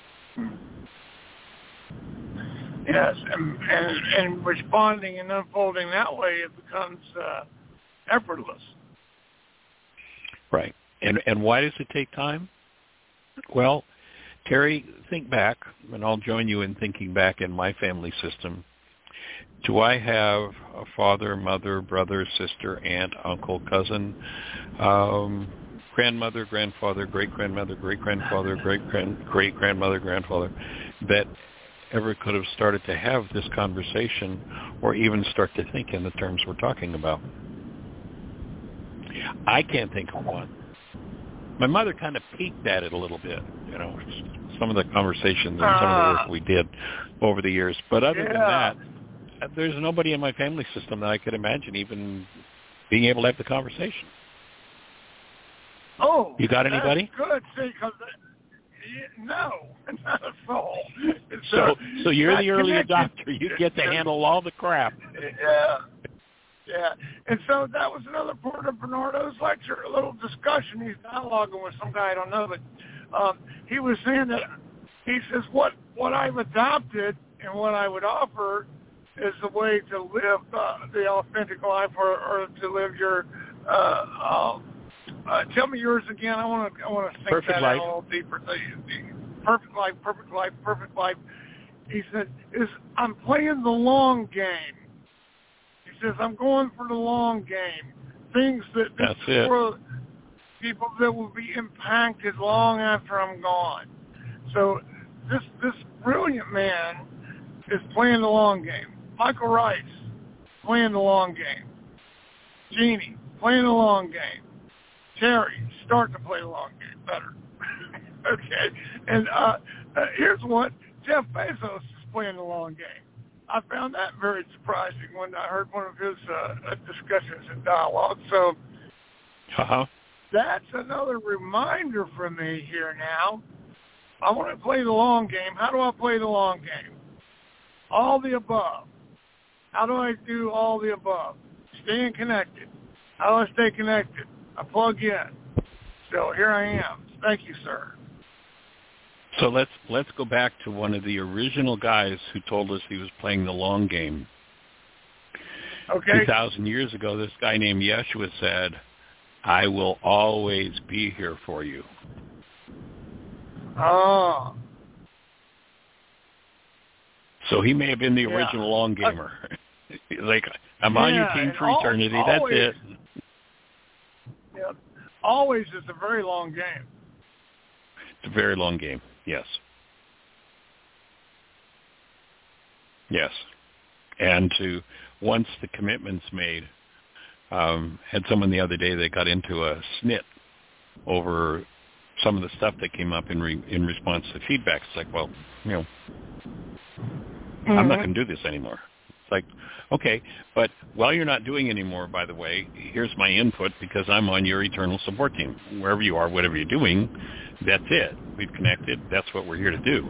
Yes, and responding and unfolding that way, it becomes effortless. Right. And why does it take time? Well, Terry, think back, and I'll join you in thinking back in my family system. Do I have a father, mother, brother, sister, aunt, uncle, cousin, grandmother, grandfather, great-grandmother, great-grandfather, great-great-grandmother, grandfather, that ever could have started to have this conversation or even start to think in the terms we're talking about? I can't think of one. My mother kind of peeked at it a little bit, you know, some of the conversations and some of the work we did over the years. But other than that, there's nobody in my family system that I could imagine even being able to have the conversation. Oh, you got anybody? That's good. See, because no, not at all. So you're the early adopter. You get to handle all the crap. Yeah. And so that was another part of Bernardo's lecture, a little discussion. He's dialoguing with some guy I don't know, but he was saying that, he says, what I've adopted and what I would offer is the way to live the authentic life, or to live your Tell me yours again. I want to think Perfect that life. out a little deeper. The perfect life, perfect life, perfect life. He said, I'm playing the long game. He says, I'm going for the long game. Things that That's it. For people that will be impacted long after I'm gone. So this brilliant man is playing the long game. Michael Rice, playing the long game. Jeannie, playing the long game. Terry, starting to play the long game better. Okay. And here's one. Jeff Bezos is playing the long game. I found that very surprising when I heard one of his discussions and dialogue. So that's another reminder for me here now. I want to play the long game. How do I play the long game? All the above. How do I do all the above? Staying connected. How do I stay connected? I plug in. So here I am. Thank you, sir. So let's go back to one of the original guys who told us he was playing the long game. Okay. 2,000 years ago, this guy named Yeshua said, I will always be here for you. Oh. So he may have been the original long gamer. Like, I'm on your team for eternity. Always, that's it. Yeah. Always is a very long game. It's a very long game. Yes. Yes. And once the commitment's made, had someone the other day that got into a snit over some of the stuff that came up in response to feedback. It's like, well, I'm not going to do this anymore. It's like, okay, but while you're not doing anymore, by the way, here's my input because I'm on your eternal support team. Wherever you are, whatever you're doing, that's it. We've connected. That's what we're here to do.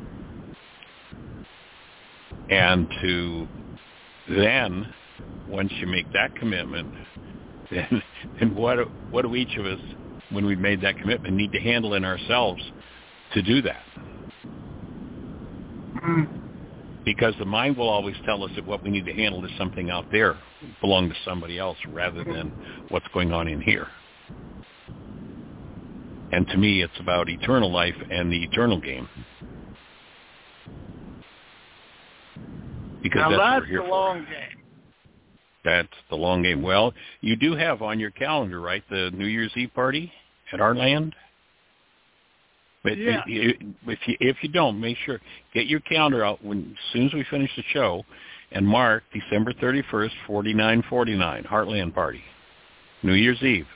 And then, once you make that commitment, then what do each of us, when we've made that commitment, need to handle in ourselves to do that? Because the mind will always tell us that what we need to handle is something out there, belong to somebody else, rather than what's going on in here. And to me, it's about eternal life and the eternal game. Because now that's what that's we're here the for. long game. That's the long game. Well, you do have on your calendar, right, the New Year's Eve party at our land? But yeah. If you don't, make sure, get your calendar out as soon as we finish the show and mark December 31st, 4949, Heartland Party, New Year's Eve.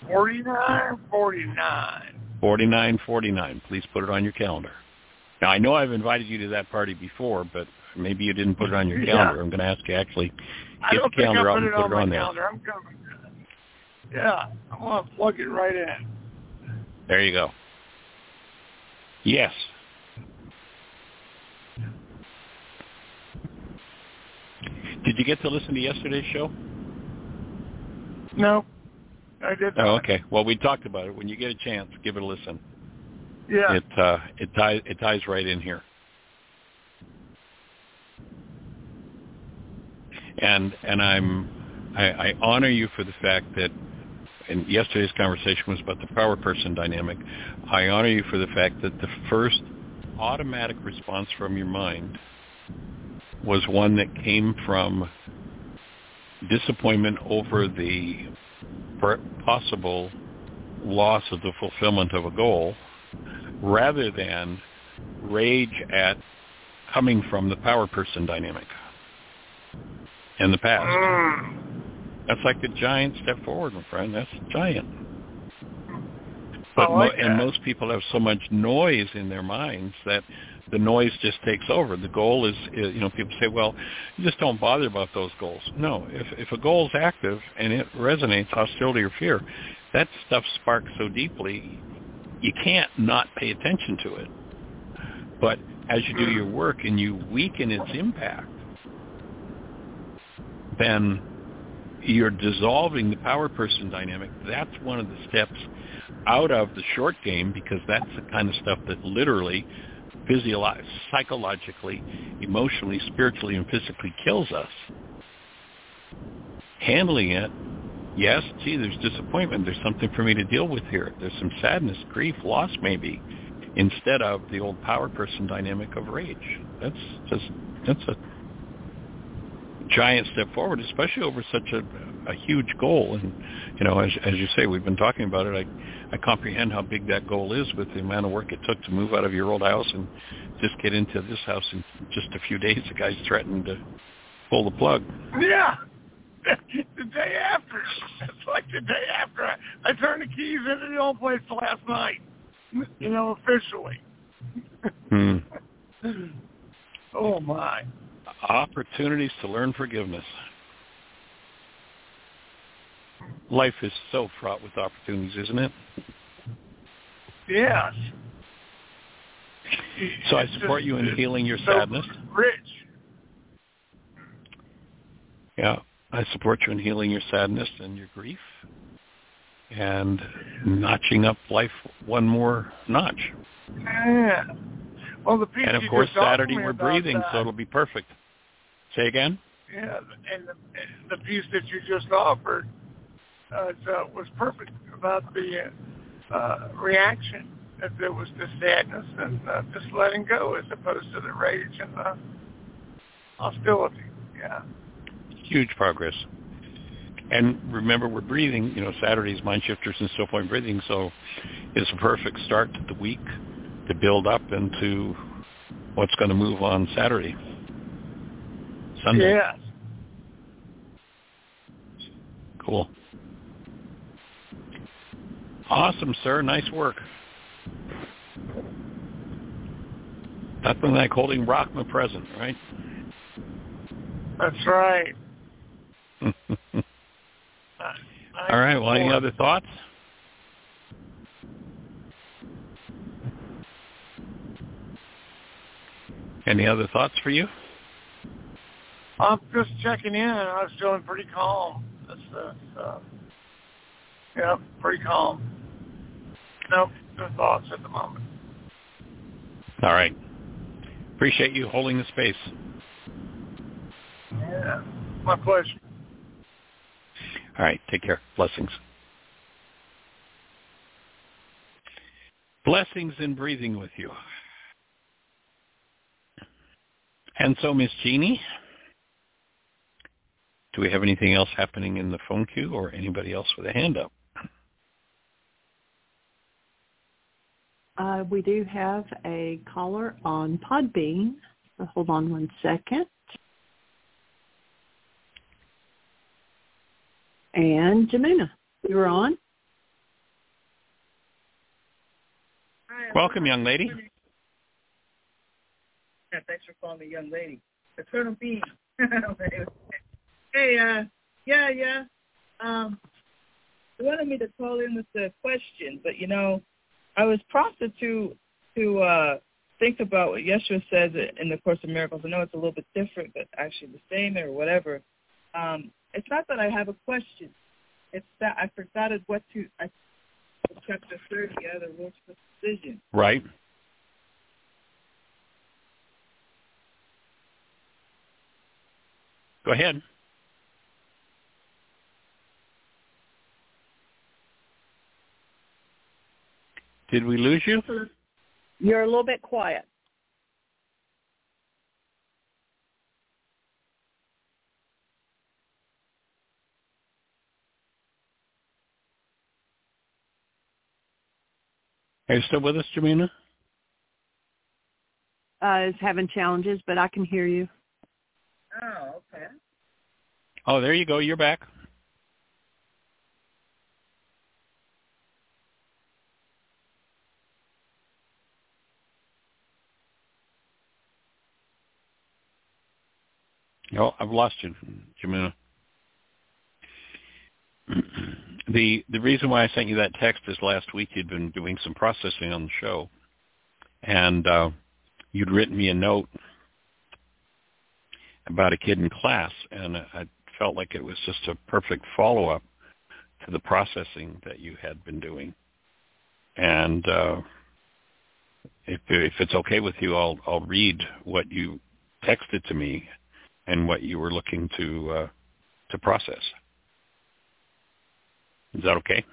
4949. 4949. Please put it on your calendar. Now, I know I've invited you to that party before, but maybe you didn't put it on your calendar. I'm going to ask you actually get the calendar out and put it on there. I'm going I want to plug it right in. There you go. Yes. Did you get to listen to yesterday's show? No, I did not. Oh, okay. Well, we talked about it. When you get a chance, give it a listen. Yeah. It ties right in here. And I honor you for the fact that, and yesterday's conversation was about the power person dynamic. I honor you for the fact that the first automatic response from your mind was one that came from disappointment over the possible loss of the fulfillment of a goal, rather than rage at coming from the power person dynamic in the past. That's like a giant step forward, my friend. That's giant. But and most people have so much noise in their minds that the noise just takes over. The goal is, people say, well, you just don't bother about those goals. No, if a goal is active and it resonates, hostility or fear, that stuff sparks so deeply, you can't not pay attention to it. But as you do your work and you weaken its impact, then you're dissolving the power person dynamic. That's one of the steps out of the short game, because that's the kind of stuff that literally, psychologically, emotionally, spiritually, and physically kills us. Handling it yes, gee, there's disappointment. There's something for me to deal with here. There's some sadness, grief, loss maybe, instead of the old power person dynamic of rage. That's a giant step forward, especially over such a huge goal. And, as you say, we've been talking about it. I comprehend how big that goal is with the amount of work it took to move out of your old house and just get into this house in just a few days. The guy's threatened to pull the plug. Yeah. The day after. It's like the day after I turned the keys into the old place last night, officially. Oh, my. Opportunities to learn forgiveness. Life is so fraught with opportunities, isn't it? Yes. So I support you in healing your sadness. Rich. Yeah, I support you in healing your sadness and your grief and notching up life one more notch. Yeah. Well, the piece and, of you course, just Saturday we're about breathing, that, so it'll be perfect. Say again? Yeah, and the piece that you just offered was perfect about the reaction. That there was the sadness and just letting go as opposed to the rage and the hostility. Yeah. Huge progress. And remember, we're breathing, Saturday's Mind Shifters and Still Point Breathing, so it's a perfect start to the week to build up into what's going to move on Saturday, Sunday. Yes. Cool. Awesome, sir. Nice work. Nothing like holding Brahma present, right? That's right. All right. Well, any other thoughts? Any other thoughts for you? I'm just checking in. I was feeling pretty calm. Pretty calm. No thoughts at the moment. All right. Appreciate you holding the space. Yeah, my pleasure. All right. Take care. Blessings. Blessings in breathing with you. And so, Miss Jeannie, do we have anything else happening in the phone queue or anybody else with a hand up? We do have a caller on Podbean. So hold on one second. And Jamuna, you're on. Welcome, young lady. Yeah, thanks for calling me young lady. Eternal being. Hey, yeah. They wanted me to call in with the question, but I was prompted to think about what Yeshua says in the Course of Miracles. I know it's a little bit different, but actually the same or whatever. It's not that I have a question. It's that I forgot chapter 30, the rules for decision. Right. Go ahead. Did we lose you? You're a little bit quiet. Are you still with us, Jamina? Is having challenges, but I can hear you. Oh, okay. Oh, there you go. You're back. Oh, I've lost you, Jamina. The reason why I sent you that text is last week you'd been doing some processing on the show, and you'd written me a note about a kid in class, and I felt like it was just a perfect follow-up to the processing that you had been doing. And if it's okay with you, I'll read what you texted to me and what you were looking to process. Is that okay?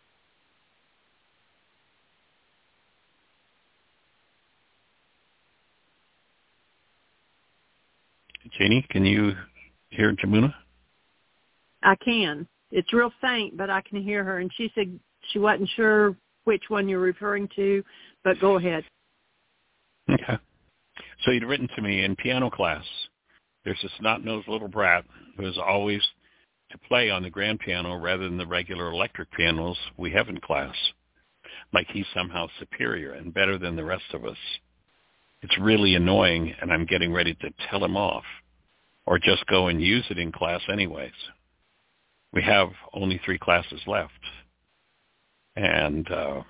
Janie, can you hear Jamuna? I can. It's real faint, but I can hear her. And she said she wasn't sure which one you're referring to, but go ahead. Okay. So you'd written to me in piano class, there's a snot-nosed little brat who is always to play on the grand piano rather than the regular electric pianos we have in class, like he's somehow superior and better than the rest of us. It's really annoying, and I'm getting ready to tell him off, or just go and use it in class anyways. We have only 3 classes left, and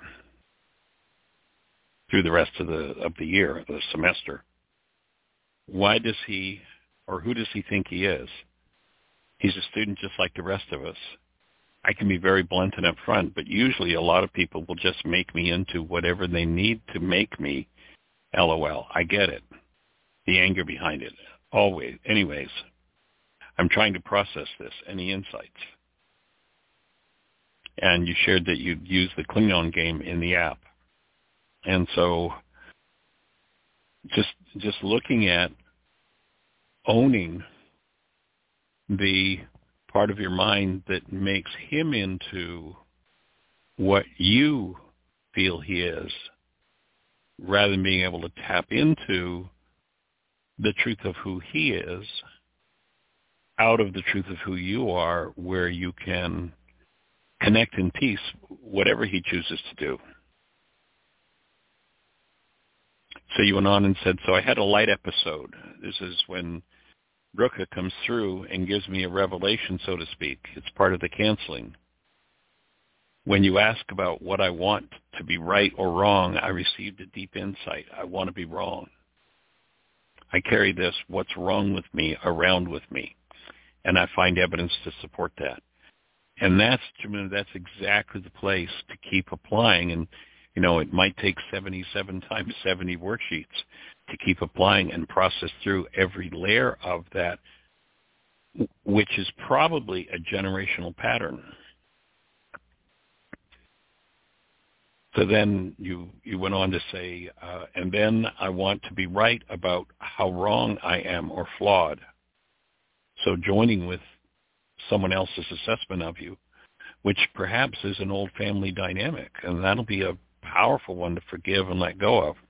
through the rest of the year, the semester. Why does he, or who does he think he is? He's a student just like the rest of us. I can be very blunt and upfront, but usually a lot of people will just make me into whatever they need to make me. LOL. I get it. The anger behind it. Always. Anyways, I'm trying to process this. Any insights? And you shared that you'd use the Klingon game in the app. And so just looking at owning the part of your mind that makes him into what you feel he is, rather than being able to tap into the truth of who he is, out of the truth of who you are, where you can connect in peace, whatever he chooses to do. So you went on and said, so I had a light episode. This is when Ruka comes through and gives me a revelation, so to speak. It's part of the canceling. When you ask about what I want to be right or wrong, I received a deep insight. I want to be wrong. I carry this, what's wrong with me, around with me, and I find evidence to support that. And that's exactly the place to keep applying. And, you know, it might take 77 times 70 worksheets to keep applying and process through every layer of that, which is probably a generational pattern. So then you went on to say, and then I want to be right about how wrong I am or flawed. So joining with someone else's assessment of you, which perhaps is an old family dynamic, and that'll be a powerful one to forgive and let go of.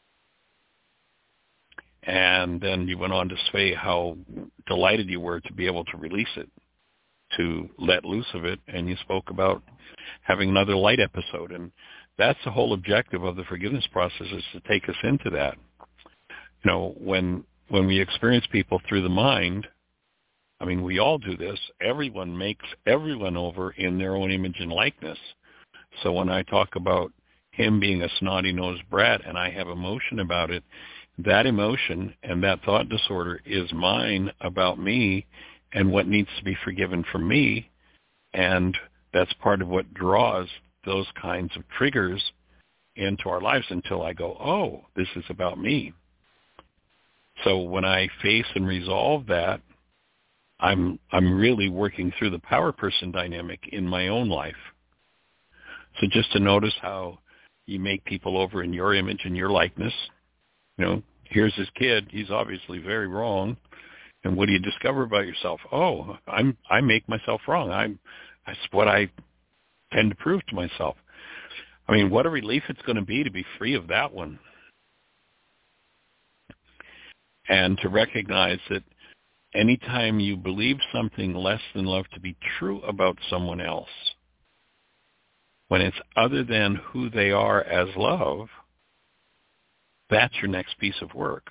And then you went on to say how delighted you were to be able to release it, to let loose of it, and you spoke about having another light episode. And that's the whole objective of the forgiveness process, is to take us into that. You know, when we experience people through the mind, I mean, we all do this. Everyone makes everyone over in their own image and likeness. So when I talk about him being a snotty-nosed brat and I have emotion about it, that emotion and that thought disorder is mine about me and what needs to be forgiven from me. And that's part of what draws those kinds of triggers into our lives until I go, oh, this is about me. So when I face and resolve that, I'm really working through the power person dynamic in my own life. So just to notice how you make people over in your image and your likeness. You know, here's this kid. He's obviously very wrong. And what do you discover about yourself? Oh, I make myself wrong. That's what I tend to prove to myself. I mean, what a relief it's going to be free of that one. And to recognize that anytime you believe something less than love to be true about someone else, when it's other than who they are as love, that's your next piece of work.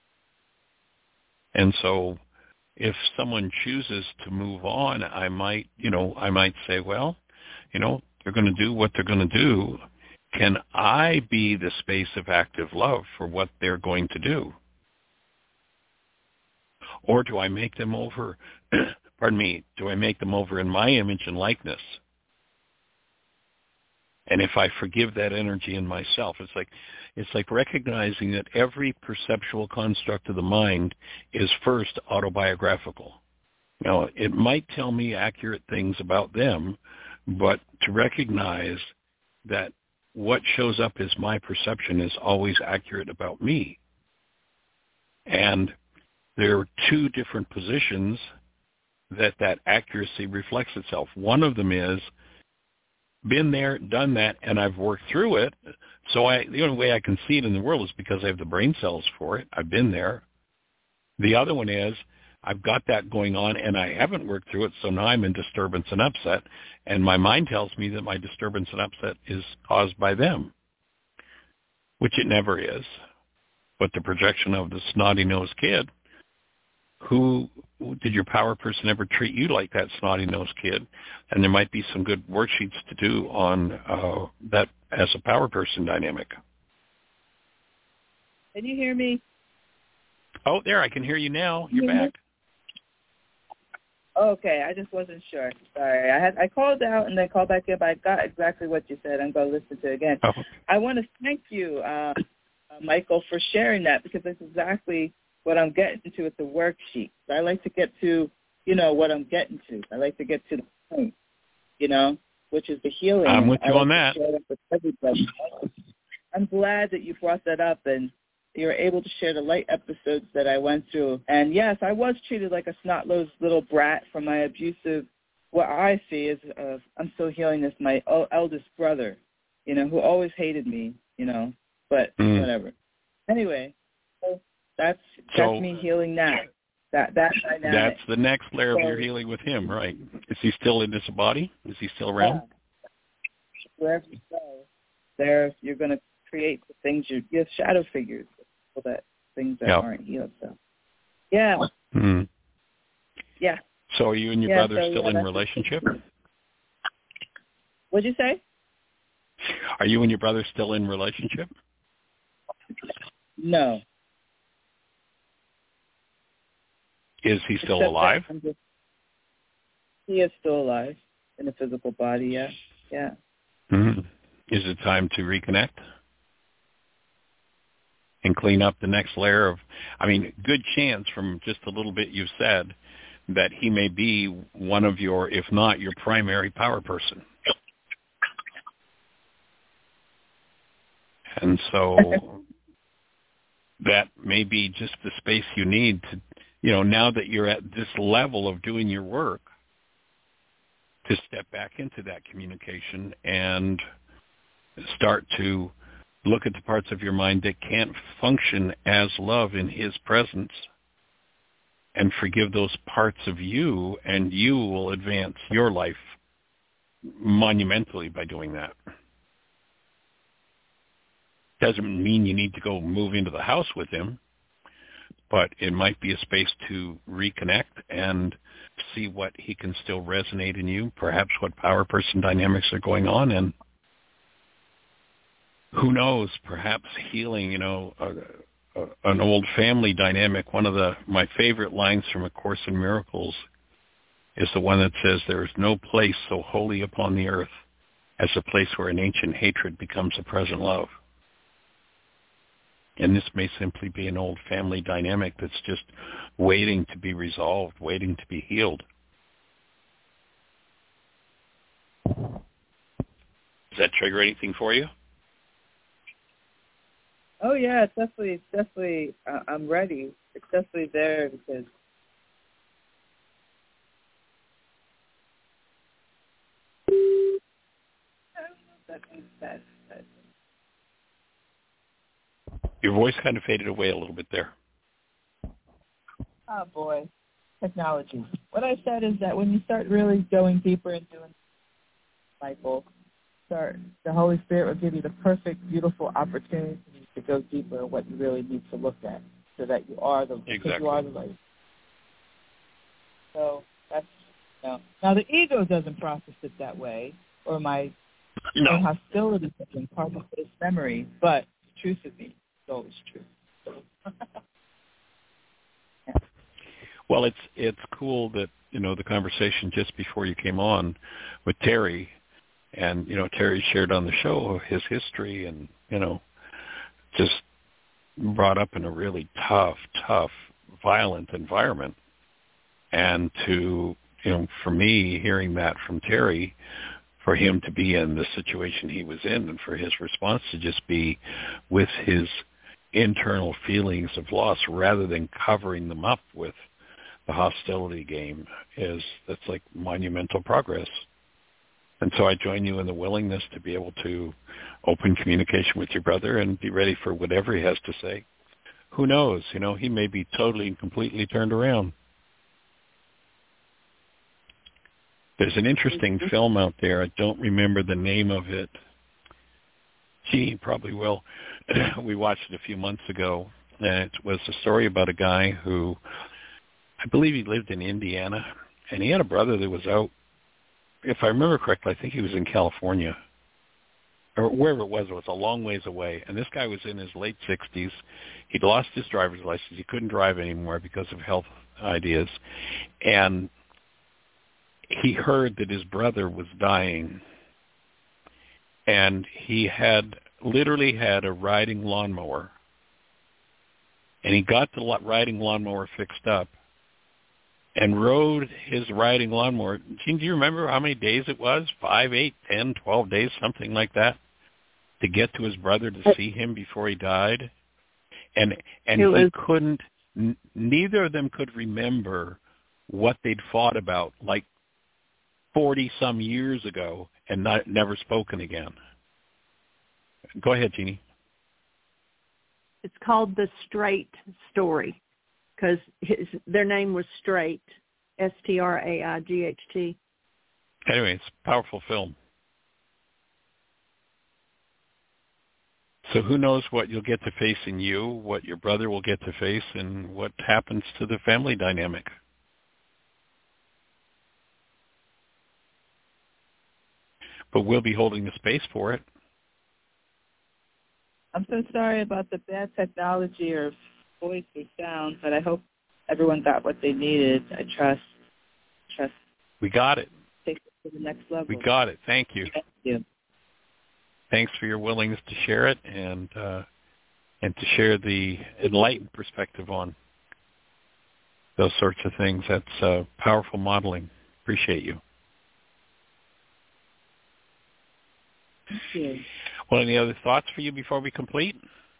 And so if someone chooses to move on, I might say, well, they're going to do what they're going to do. Can I be the space of active love for what they're going to do? Or do I make them over, do I make them over in my image and likeness? And if I forgive that energy in myself, it's like recognizing that every perceptual construct of the mind is first autobiographical. Now, it might tell me accurate things about them, but to recognize that what shows up as my perception is always accurate about me. And there are two different positions that accuracy reflects itself. One of them is, been there, done that, and I've worked through it. So the only way I can see it in the world is because I have the brain cells for it. I've been there. The other one is, I've got that going on and I haven't worked through it, so now I'm in disturbance and upset, and my mind tells me that my disturbance and upset is caused by them, which it never is. But the projection of the snotty-nosed kid, who did your power person ever treat you like that snotty-nosed kid? And there might be some good worksheets to do on that as a power person dynamic. Can you hear me? Oh, there, I can hear you now. You're back. Okay, I just wasn't sure. Sorry. I called out and then called back in, but I got exactly what you said. I'm going to listen to it again. Oh. I want to thank you, Michael, for sharing that, because that's exactly what I'm getting to with the worksheet. I like to get to, what I'm getting to. I like to get to the point, which is the healing. I'm with you on that. With everybody. I'm glad that you brought that up and you were able to share the light episodes that I went through. And yes, I was treated like a snot-nosed little brat from my abusive. What I see is I'm still healing this, my eldest brother, who always hated me, but whatever. Anyway, so that's me healing that dynamic. That's the next layer of your healing with him, right? Is he still in this body? Is he still around? Yeah. Wherever you go, there you're going to create the things you have shadow figures, so that things that aren't healed. So, yeah. Mm-hmm. Yeah. So are you and your brother still in relationship? What'd you say? Are you and your brother still in relationship? No. Is he still alive? He is still alive in a physical body, yeah. Yeah. Mm-hmm. Is it time to reconnect and clean up the next layer of, good chance from just a little bit you've said that he may be one of your, if not your primary power person. And so that may be just the space you need to, now that you're at this level of doing your work, to step back into that communication and start to look at the parts of your mind that can't function as love in his presence and forgive those parts of you, and you will advance your life monumentally by doing that. Doesn't mean you need to go move into the house with him, but it might be a space to reconnect and see what he can still resonate in you, perhaps what power person dynamics are going on, and who knows, perhaps healing, an old family dynamic. One of my favorite lines from A Course in Miracles is the one that says, "There is no place so holy upon the earth as a place where an ancient hatred becomes a present love." And this may simply be an old family dynamic that's just waiting to be resolved, waiting to be healed. Does that trigger anything for you? Oh yeah, it's definitely. I'm ready. It's definitely there because. I don't know if that means that. Your voice kind of faded away a little bit there. Oh boy, technology. What I said is that when you start really going deeper and doing, Michael, the Holy Spirit will give you the perfect, beautiful opportunity to go deeper in what you really need to look at, so that you are the light. So that's now the ego doesn't process it that way, or my hostility doesn't process its memory, but the truth of me is always true. Yeah. Well, it's cool that the conversation just before you came on with Terry. And, Terry shared on the show his history and, just brought up in a really tough, violent environment. And to, for me, hearing that from Terry, for him to be in the situation he was in, and for his response to just be with his internal feelings of loss rather than covering them up with the hostility game. That's like monumental progress. And so I join you in the willingness to be able to open communication with your brother and be ready for whatever he has to say. Who knows? He may be totally and completely turned around. There's an interesting film out there. I don't remember the name of it. Gee, probably will. We watched it a few months ago. And it was a story about a guy who, I believe he lived in Indiana, and he had a brother that was out. If I remember correctly, I think he was in California, or wherever it was a long ways away. And this guy was in his late 60s. He'd lost his driver's license. He couldn't drive anymore because of health ideas. And he heard that his brother was dying. And he literally had a riding lawnmower. And he got the riding lawnmower fixed up and rode his riding lawnmower. Gene, do you remember how many days it was? 5, 8, 10, 12 days, something like that, to get to his brother to see him before he died? And he couldn't, neither of them could remember what they'd fought about like 40-some years ago and never spoken again. Go ahead, Jeannie. It's called The Straight Story because their name was Straight, Straight. Anyway, it's a powerful film. So who knows what you'll get to face in you, what your brother will get to face, and what happens to the family dynamic. But we'll be holding the space for it. I'm so sorry about the bad technology or voice or sound, but I hope everyone got what they needed. I trust. We got it. Take it to the next level. We got it. Thank you. Thank you. Thanks for your willingness to share it and to share the enlightened perspective on those sorts of things. That's powerful modeling. Appreciate you. Thank you. Well, any other thoughts for you before we complete?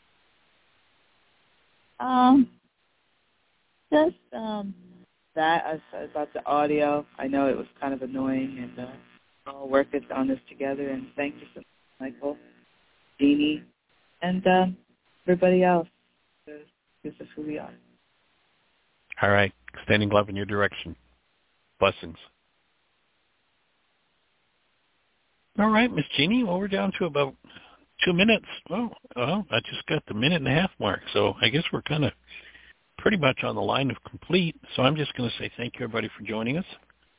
Just that about the audio. I know it was kind of annoying, and we'll work on this together. And thank you so much, Michael, Jeannie, and everybody else. This is who we are. All right. Extending love in your direction. Blessings. All right, Miss Jeannie. Well, we're down to about 2 minutes. Well, I just got the 1.5-minute mark, so I guess we're kind of pretty much on the line of complete. So I'm just going to say thank you, everybody, for joining us.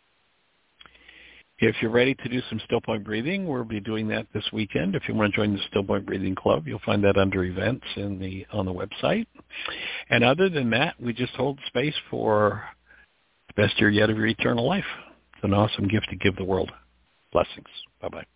If you're ready to do some still point breathing, we'll be doing that this weekend. If you want to join the Still Point Breathing Club, you'll find that under events on the website. And other than that, we just hold space for the best year yet of your eternal life. It's an awesome gift to give the world. Blessings. Bye-bye.